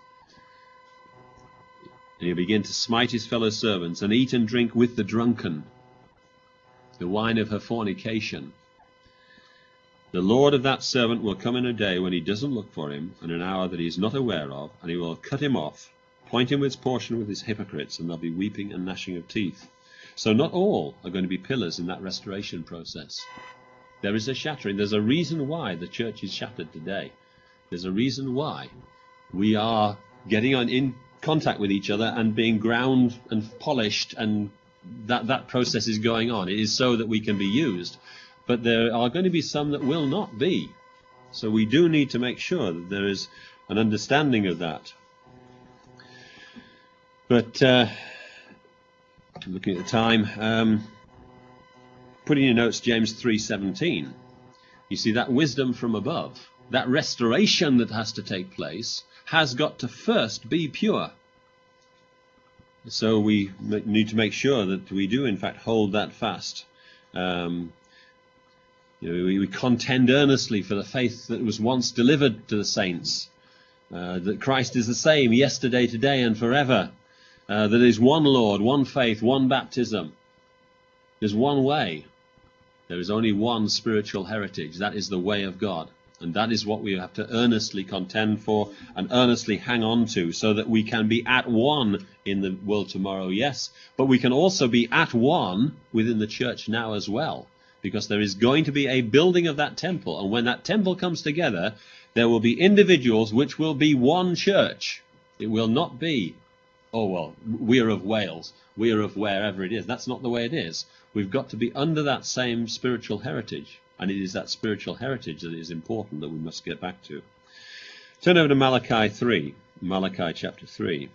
And he'll begin to smite his fellow servants, and eat and drink with the drunken, the wine of her fornication. The Lord of that servant will come in a day when he doesn't look for him, and an hour that he is not aware of, and he will cut him off, point him with his portion with his hypocrites, and there'll be weeping and gnashing of teeth. So not all are going to be pillars in that restoration process. There is a shattering. There's a reason why the church is shattered today. There's a reason why we are getting in contact with each other and being ground and polished, and that process is going on. It is so that we can be used. But there are going to be some that will not be. So we do need to make sure that there is an understanding of that. But looking at the time, put in your notes James 3:17. You see, that wisdom from above, that restoration that has to take place, has got to first be pure. So we need to make sure that we do in fact hold that fast. We contend earnestly for the faith that was once delivered to the saints, that Christ is the same yesterday, today, and forever, that there is one Lord, one faith, one baptism. There's one way. There is only one spiritual heritage. That is the way of God. And that is what we have to earnestly contend for and earnestly hang on to, so that we can be at one in the world tomorrow, yes, but we can also be at one within the church now as well, because there is going to be a building of that temple. And when that temple comes together, there will be individuals which will be one church. It will not be, oh, well, we're of Wales, we're of wherever it is. That's not the way it is. We've got to be under that same spiritual heritage. And it is that spiritual heritage that is important that we must get back to. Turn over to Malachi 3, Malachi chapter 3.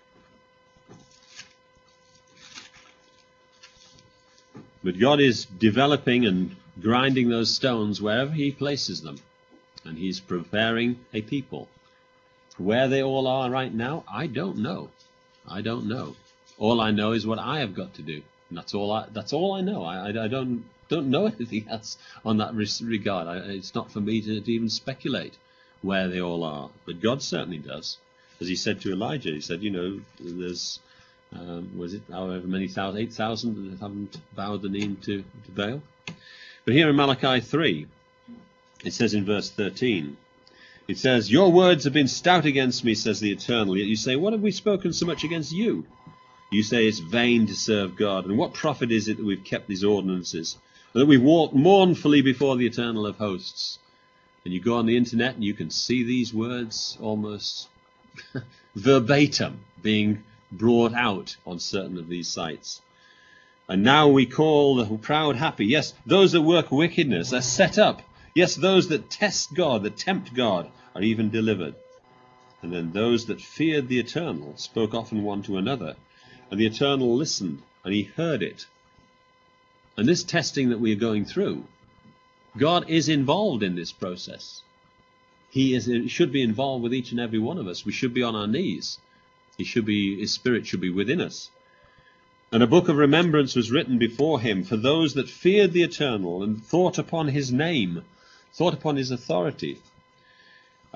But God is developing and grinding those stones wherever he places them. And he's preparing a people. Where they all are right now, I don't know. I don't know. All I know is what I have got to do. And that's all I know. I don't know anything else on that regard. It's not for me to even speculate where they all are. But God certainly does. As he said to Elijah, he said, there's, was it however many thousand, 8,000 that haven't bowed the knee to Baal? But here in Malachi 3, it says in verse 13, it says, your words have been stout against me, says the Eternal. Yet you say, what have we spoken so much against you? You say it's vain to serve God. And what profit is it that we've kept these ordinances? And that we've walked mournfully before the Eternal of hosts? And you go on the internet and you can see these words almost verbatim being brought out on certain of these sites. And now we call the proud happy. Yes, those that work wickedness are set up. Yes, those that test God, that tempt God, are even delivered. And then those that feared the Eternal spoke often one to another. And the Eternal listened, and he heard it. And this testing that we are going through, God is involved in this process. He should be involved with each and every one of us. We should be on our knees. His Spirit should be within us. And a book of remembrance was written before him for those that feared the Eternal and thought upon his name, thought upon his authority.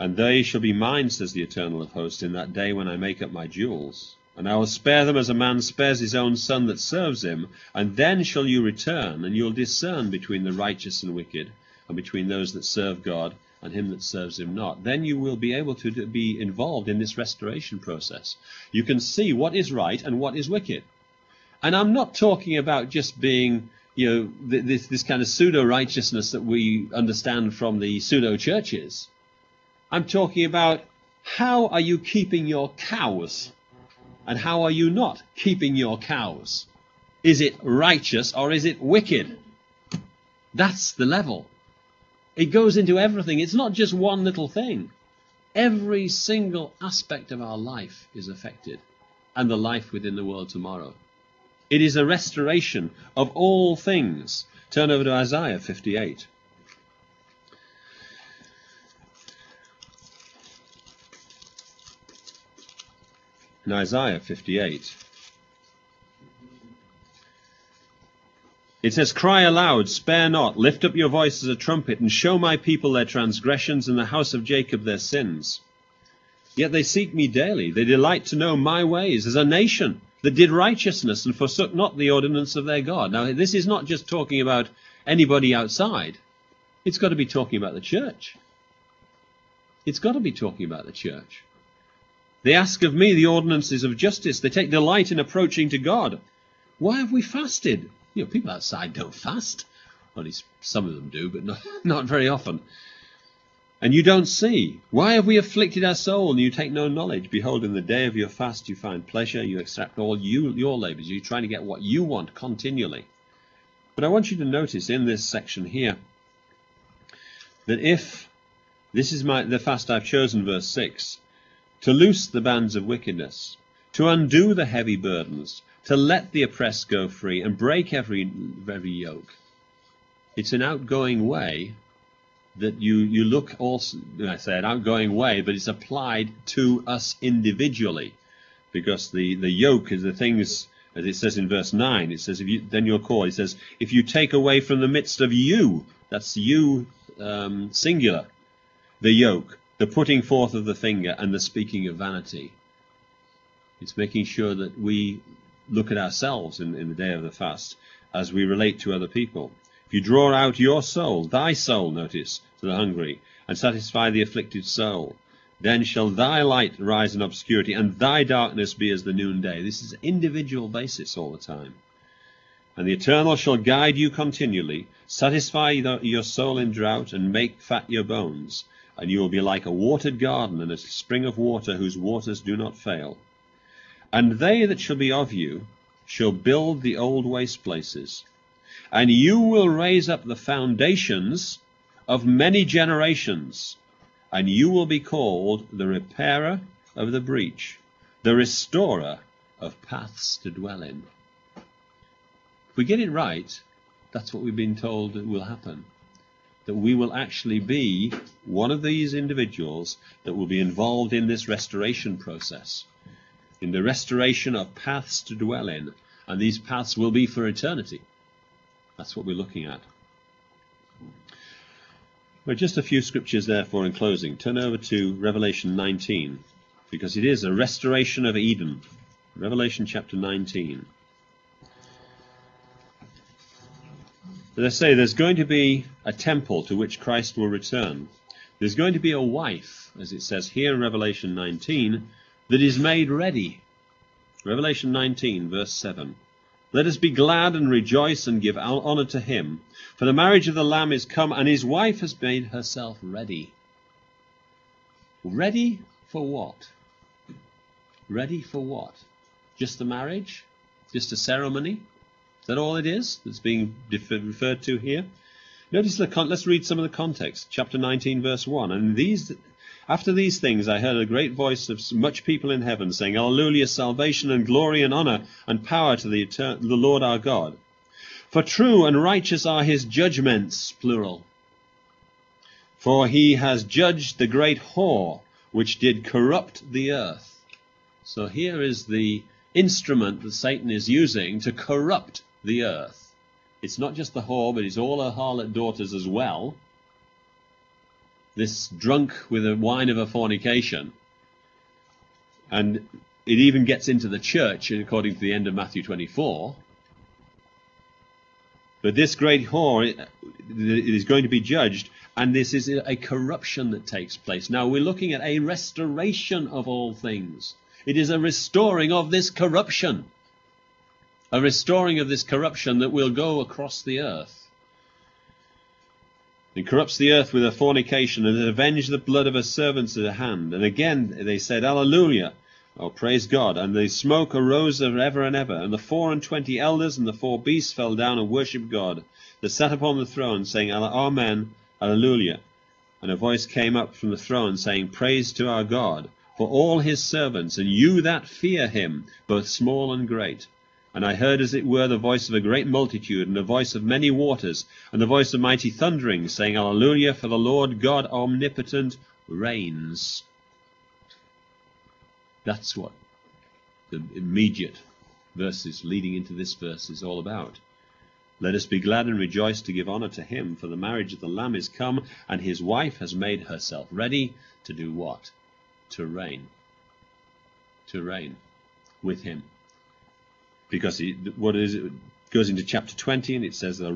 And they shall be mine, says the Eternal of hosts, in that day when I make up my jewels. And I will spare them as a man spares his own son that serves him. And then shall you return, and you'll discern between the righteous and wicked, and between those that serve God and him that serves him not. Then you will be able to be involved in this restoration process. You can see what is right and what is wicked. And I'm not talking about just being, this kind of pseudo-righteousness that we understand from the pseudo-churches. I'm talking about how are you keeping your cows and how are you not keeping your cows? Is it righteous or is it wicked? That's the level. It goes into everything. It's not just one little thing. Every single aspect of our life is affected, and the life within the world tomorrow. It is a restoration of all things. Turn over to Isaiah 58. In Isaiah 58, it says, "Cry aloud, spare not, lift up your voice as a trumpet, and show my people their transgressions, and the house of Jacob their sins. Yet they seek me daily, they delight to know my ways, as a nation that did righteousness and forsook not the ordinance of their God." Now, this is not just talking about anybody outside. It's got to be talking about the church. It's got to be talking about the church. They ask of me the ordinances of justice. They take delight in approaching to God. Why have we fasted? People outside don't fast. Well, at least some of them do, but not very often. And you don't see. Why have we afflicted our soul, and you take no knowledge? Behold, in the day of your fast you find pleasure. You extract all your labors. You're trying to get what you want continually. But I want you to notice in this section here that if this is the fast I've chosen, verse 6, to loose the bands of wickedness, to undo the heavy burdens, to let the oppressed go free, and break every yoke. It's an outgoing way that you look also, I say an outgoing way, but it's applied to us individually, because the yoke is the things, as it says in verse 9, it says, then you'll call, it says, if you take away from the midst of you, that's you, singular, the yoke, the putting forth of the finger, and the speaking of vanity. It's making sure that we look at ourselves in the day of the fast as we relate to other people. If you draw out your soul, thy soul, notice, to the hungry, and satisfy the afflicted soul, then shall thy light rise in obscurity, and thy darkness be as the noonday. This is an individual basis all the time. And the Eternal shall guide you continually, satisfy your soul in drought, and make fat your bones. And you will be like a watered garden, and a spring of water whose waters do not fail. And they that shall be of you shall build the old waste places, and you will raise up the foundations of many generations, and you will be called the repairer of the breach, the restorer of paths to dwell in. If we get it right, that's what we've been told will happen. That we will actually be one of these individuals that will be involved in this restoration process, in the restoration of paths to dwell in, and these paths will be for eternity. That's what we're looking at. Well, just a few scriptures therefore in closing. Turn over to Revelation 19, because it is a restoration of Eden. Revelation chapter 19. As I say, there's going to be a temple to which Christ will return. There's going to be a wife, as it says here in Revelation 19, that is made ready. Revelation 19, verse 7. Let us be glad and rejoice and give honor to him, for the marriage of the Lamb is come, and his wife has made herself ready. Ready for what? Ready for what? Just the marriage? Just a ceremony? Is that all it is that's being referred to here? Notice let's read some of the context. Chapter 19, verse 1. And after these things I heard a great voice of much people in heaven, saying, Alleluia, salvation and glory and honor and power to the Lord our God. For true and righteous are his judgments, plural. For he has judged the great whore, which did corrupt the earth. So here is the instrument that Satan is using to corrupt the earth. It's not just the whore, but it's all her harlot daughters as well. this drunk with the wine of a fornication. And it even gets into the church, according to the end of Matthew 24. But this great whore, it is going to be judged, and this is a corruption that takes place. Now, we're looking at a restoration of all things. It is a restoring of this corruption. A restoring of this corruption that will go across the earth. It corrupts the earth with her fornication, and it avenged the blood of her servants at her hand. And again they said, Alleluia, oh, praise God. And the smoke arose of ever and ever. And the 24 elders and the 4 beasts fell down and worshipped God, that sat upon the throne, saying, Amen, Alleluia. And a voice came up from the throne, saying, Praise to our God, for all his servants, and you that fear him, both small and great. And I heard as it were the voice of a great multitude, and the voice of many waters, and the voice of mighty thundering, saying, Alleluia, for the Lord God omnipotent reigns. That's what the immediate verses leading into this verse is all about. Let us be glad and rejoice to give honor to him, for the marriage of the Lamb is come, and his wife has made herself ready to do what? To reign. To reign with him. Because it goes into chapter 20, and it says they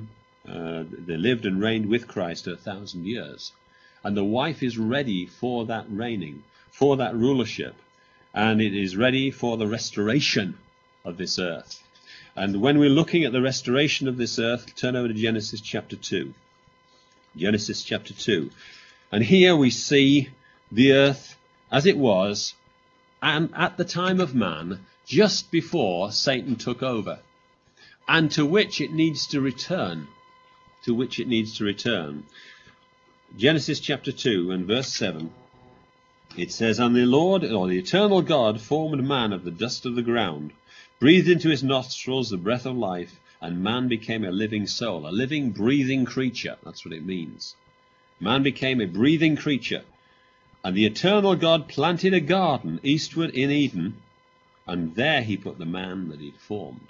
lived and reigned with Christ 1,000 years. And the wife is ready for that reigning, for that rulership. And it is ready for the restoration of this earth. And when we're looking at the restoration of this earth, turn over to Genesis chapter 2. Genesis chapter 2. And here we see the earth as it was, and at the time of man, just before Satan took over, and to which it needs to return. To which it needs to return. Genesis chapter 2 and verse 7. It says, And the Lord, or the eternal God, formed man of the dust of the ground, breathed into his nostrils the breath of life, and man became a living soul, a living, breathing creature. That's what it means. Man became a breathing creature. And the eternal God planted a garden eastward in Eden, and there he put the man that he'd formed.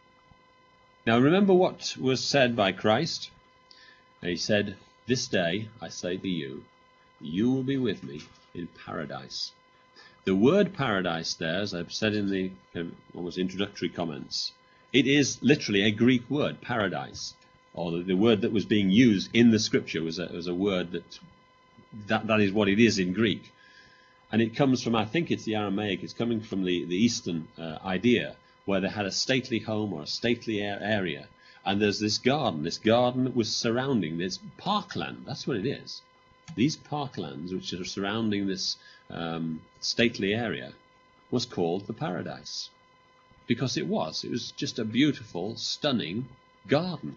Now remember what was said by Christ. He said, This day I say to you, you will be with me in paradise. The word paradise there, as I've said in the almost introductory comments, it is literally a Greek word, paradise. Or the word that was being used in the scripture was a word that is what it is in Greek. And it comes from, I think it's the Aramaic, it's coming from the Eastern idea, where they had a stately home or a stately area. And there's this garden that was surrounding this parkland. That's what it is. These parklands, which are surrounding this stately area, was called the paradise. Because it was just a beautiful, stunning garden.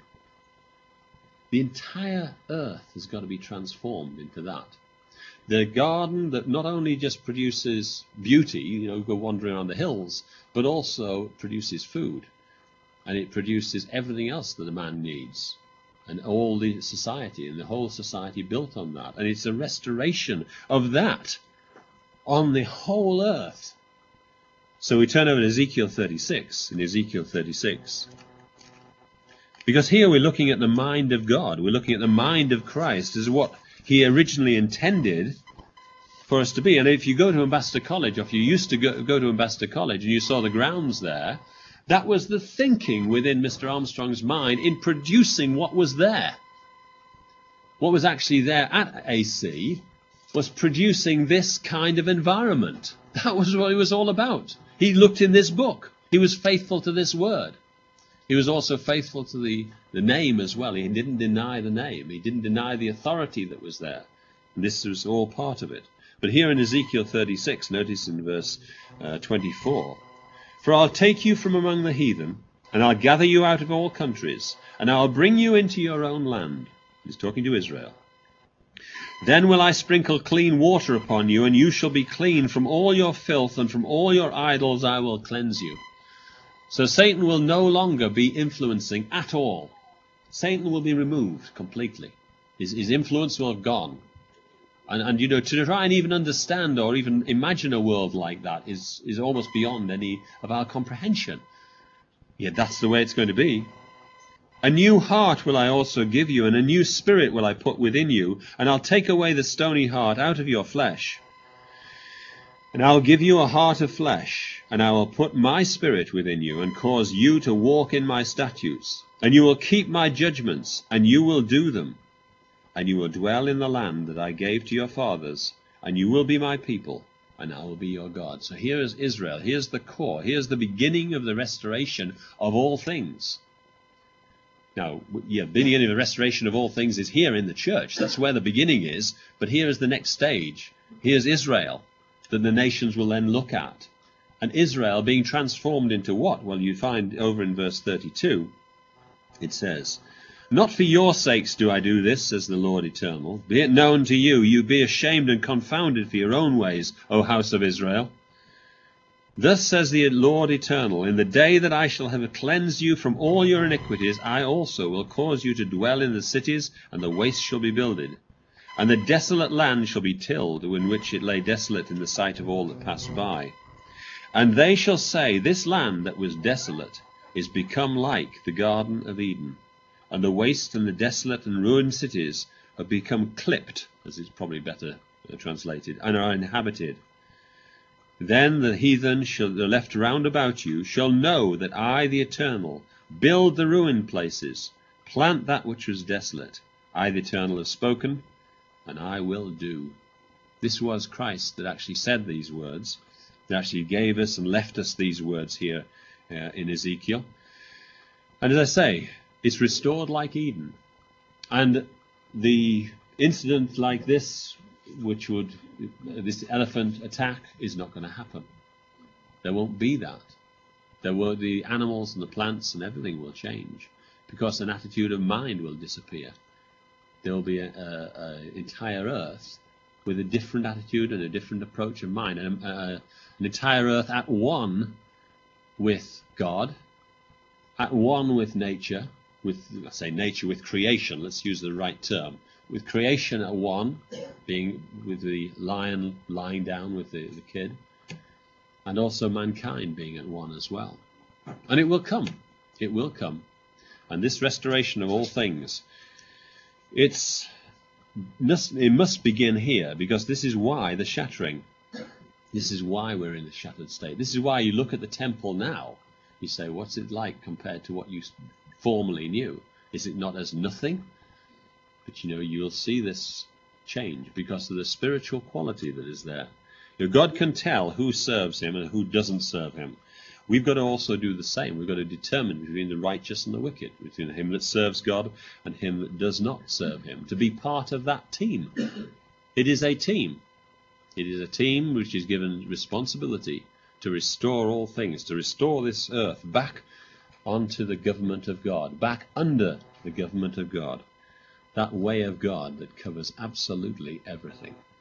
The entire earth has got to be transformed into that. The garden that not only just produces beauty, go wandering around the hills, but also produces food. And it produces everything else that a man needs. And all the society, and the whole society built on that. And it's a restoration of that on the whole earth. So we turn over to Ezekiel 36, in Ezekiel 36. Because here we're looking at the mind of God. We're looking at the mind of Christ as what he originally intended for us to be. And if you go to Ambassador College, or if you used to go to Ambassador College and you saw the grounds there, that was the thinking within Mr. Armstrong's mind in producing what was there. What was actually there at AC was producing this kind of environment. That was what it was all about. He looked in this book. He was faithful to this word. He was also faithful to the name as well. He didn't deny the name. He didn't deny the authority that was there. And this was all part of it. But here in Ezekiel 36, notice in verse 24, For I'll take you from among the heathen, and I'll gather you out of all countries, and I'll bring you into your own land. He's talking to Israel. Then will I sprinkle clean water upon you, and you shall be clean from all your filth, and from all your idols I will cleanse you. So Satan will no longer be influencing at all. Satan will be removed completely. His influence will have gone. And to try and even understand or even imagine a world like that is almost beyond any of our comprehension. Yet that's the way it's going to be. A new heart will I also give you, and a new spirit will I put within you, and I'll take away the stony heart out of your flesh. And I'll give you a heart of flesh, and I will put my spirit within you, and cause you to walk in my statutes. And you will keep my judgments, and you will do them. And you will dwell in the land that I gave to your fathers, and you will be my people, and I will be your God. So here is Israel. Here's the core. Here's the beginning of the restoration of all things. Now, yeah, the beginning of the restoration of all things is here in the church. That's where the beginning is. But here is the next stage. Here's Israel that the nations will then look at. And Israel being transformed into what? Well, you find over in verse 32, it says, "Not for your sakes do I do this, says the Lord Eternal. Be it known to you, you be ashamed and confounded for your own ways, O house of Israel. Thus says the Lord Eternal, in the day that I shall have cleansed you from all your iniquities, I also will cause you to dwell in the cities, and the waste shall be builded. And the desolate land shall be tilled, in which it lay desolate in the sight of all that passed by. And they shall say, this land that was desolate is become like the Garden of Eden. And the waste and the desolate and ruined cities have become clipped," as is probably better translated, "and are inhabited. Then the heathen the left round about you shall know that I, the Eternal, build the ruined places, plant that which was desolate. I, the Eternal, have spoken, and I will do." This was Christ that actually said these words, that actually gave us and left us these words here in Ezekiel. And as I say, it's restored like Eden. And the incident like this, this elephant attack, is not going to happen. There won't be that. The animals and the plants and everything will change, because an attitude of mind will disappear. There will be an entire earth with a different attitude and a different approach of mind, an entire earth at one with God, at one with nature, with creation, let's use the right term, with creation at one, being with the lion lying down with the kid, and also mankind being at one as well. And it will come. It will come. And this restoration of all things, it must begin here, because this is why the shattering. This is why we're in a shattered state. This is why you look at the temple now. You say, what's it like compared to what you formerly knew? Is it not as nothing? But you'll see this change because of the spiritual quality that is there. God can tell who serves him and who doesn't serve him. We've got to also do the same. We've got to determine between the righteous and the wicked, between him that serves God and him that does not serve him, to be part of that team. It is a team. It is a team which is given responsibility to restore all things, to restore this earth back onto the government of God, back under the government of God, that way of God that covers absolutely everything.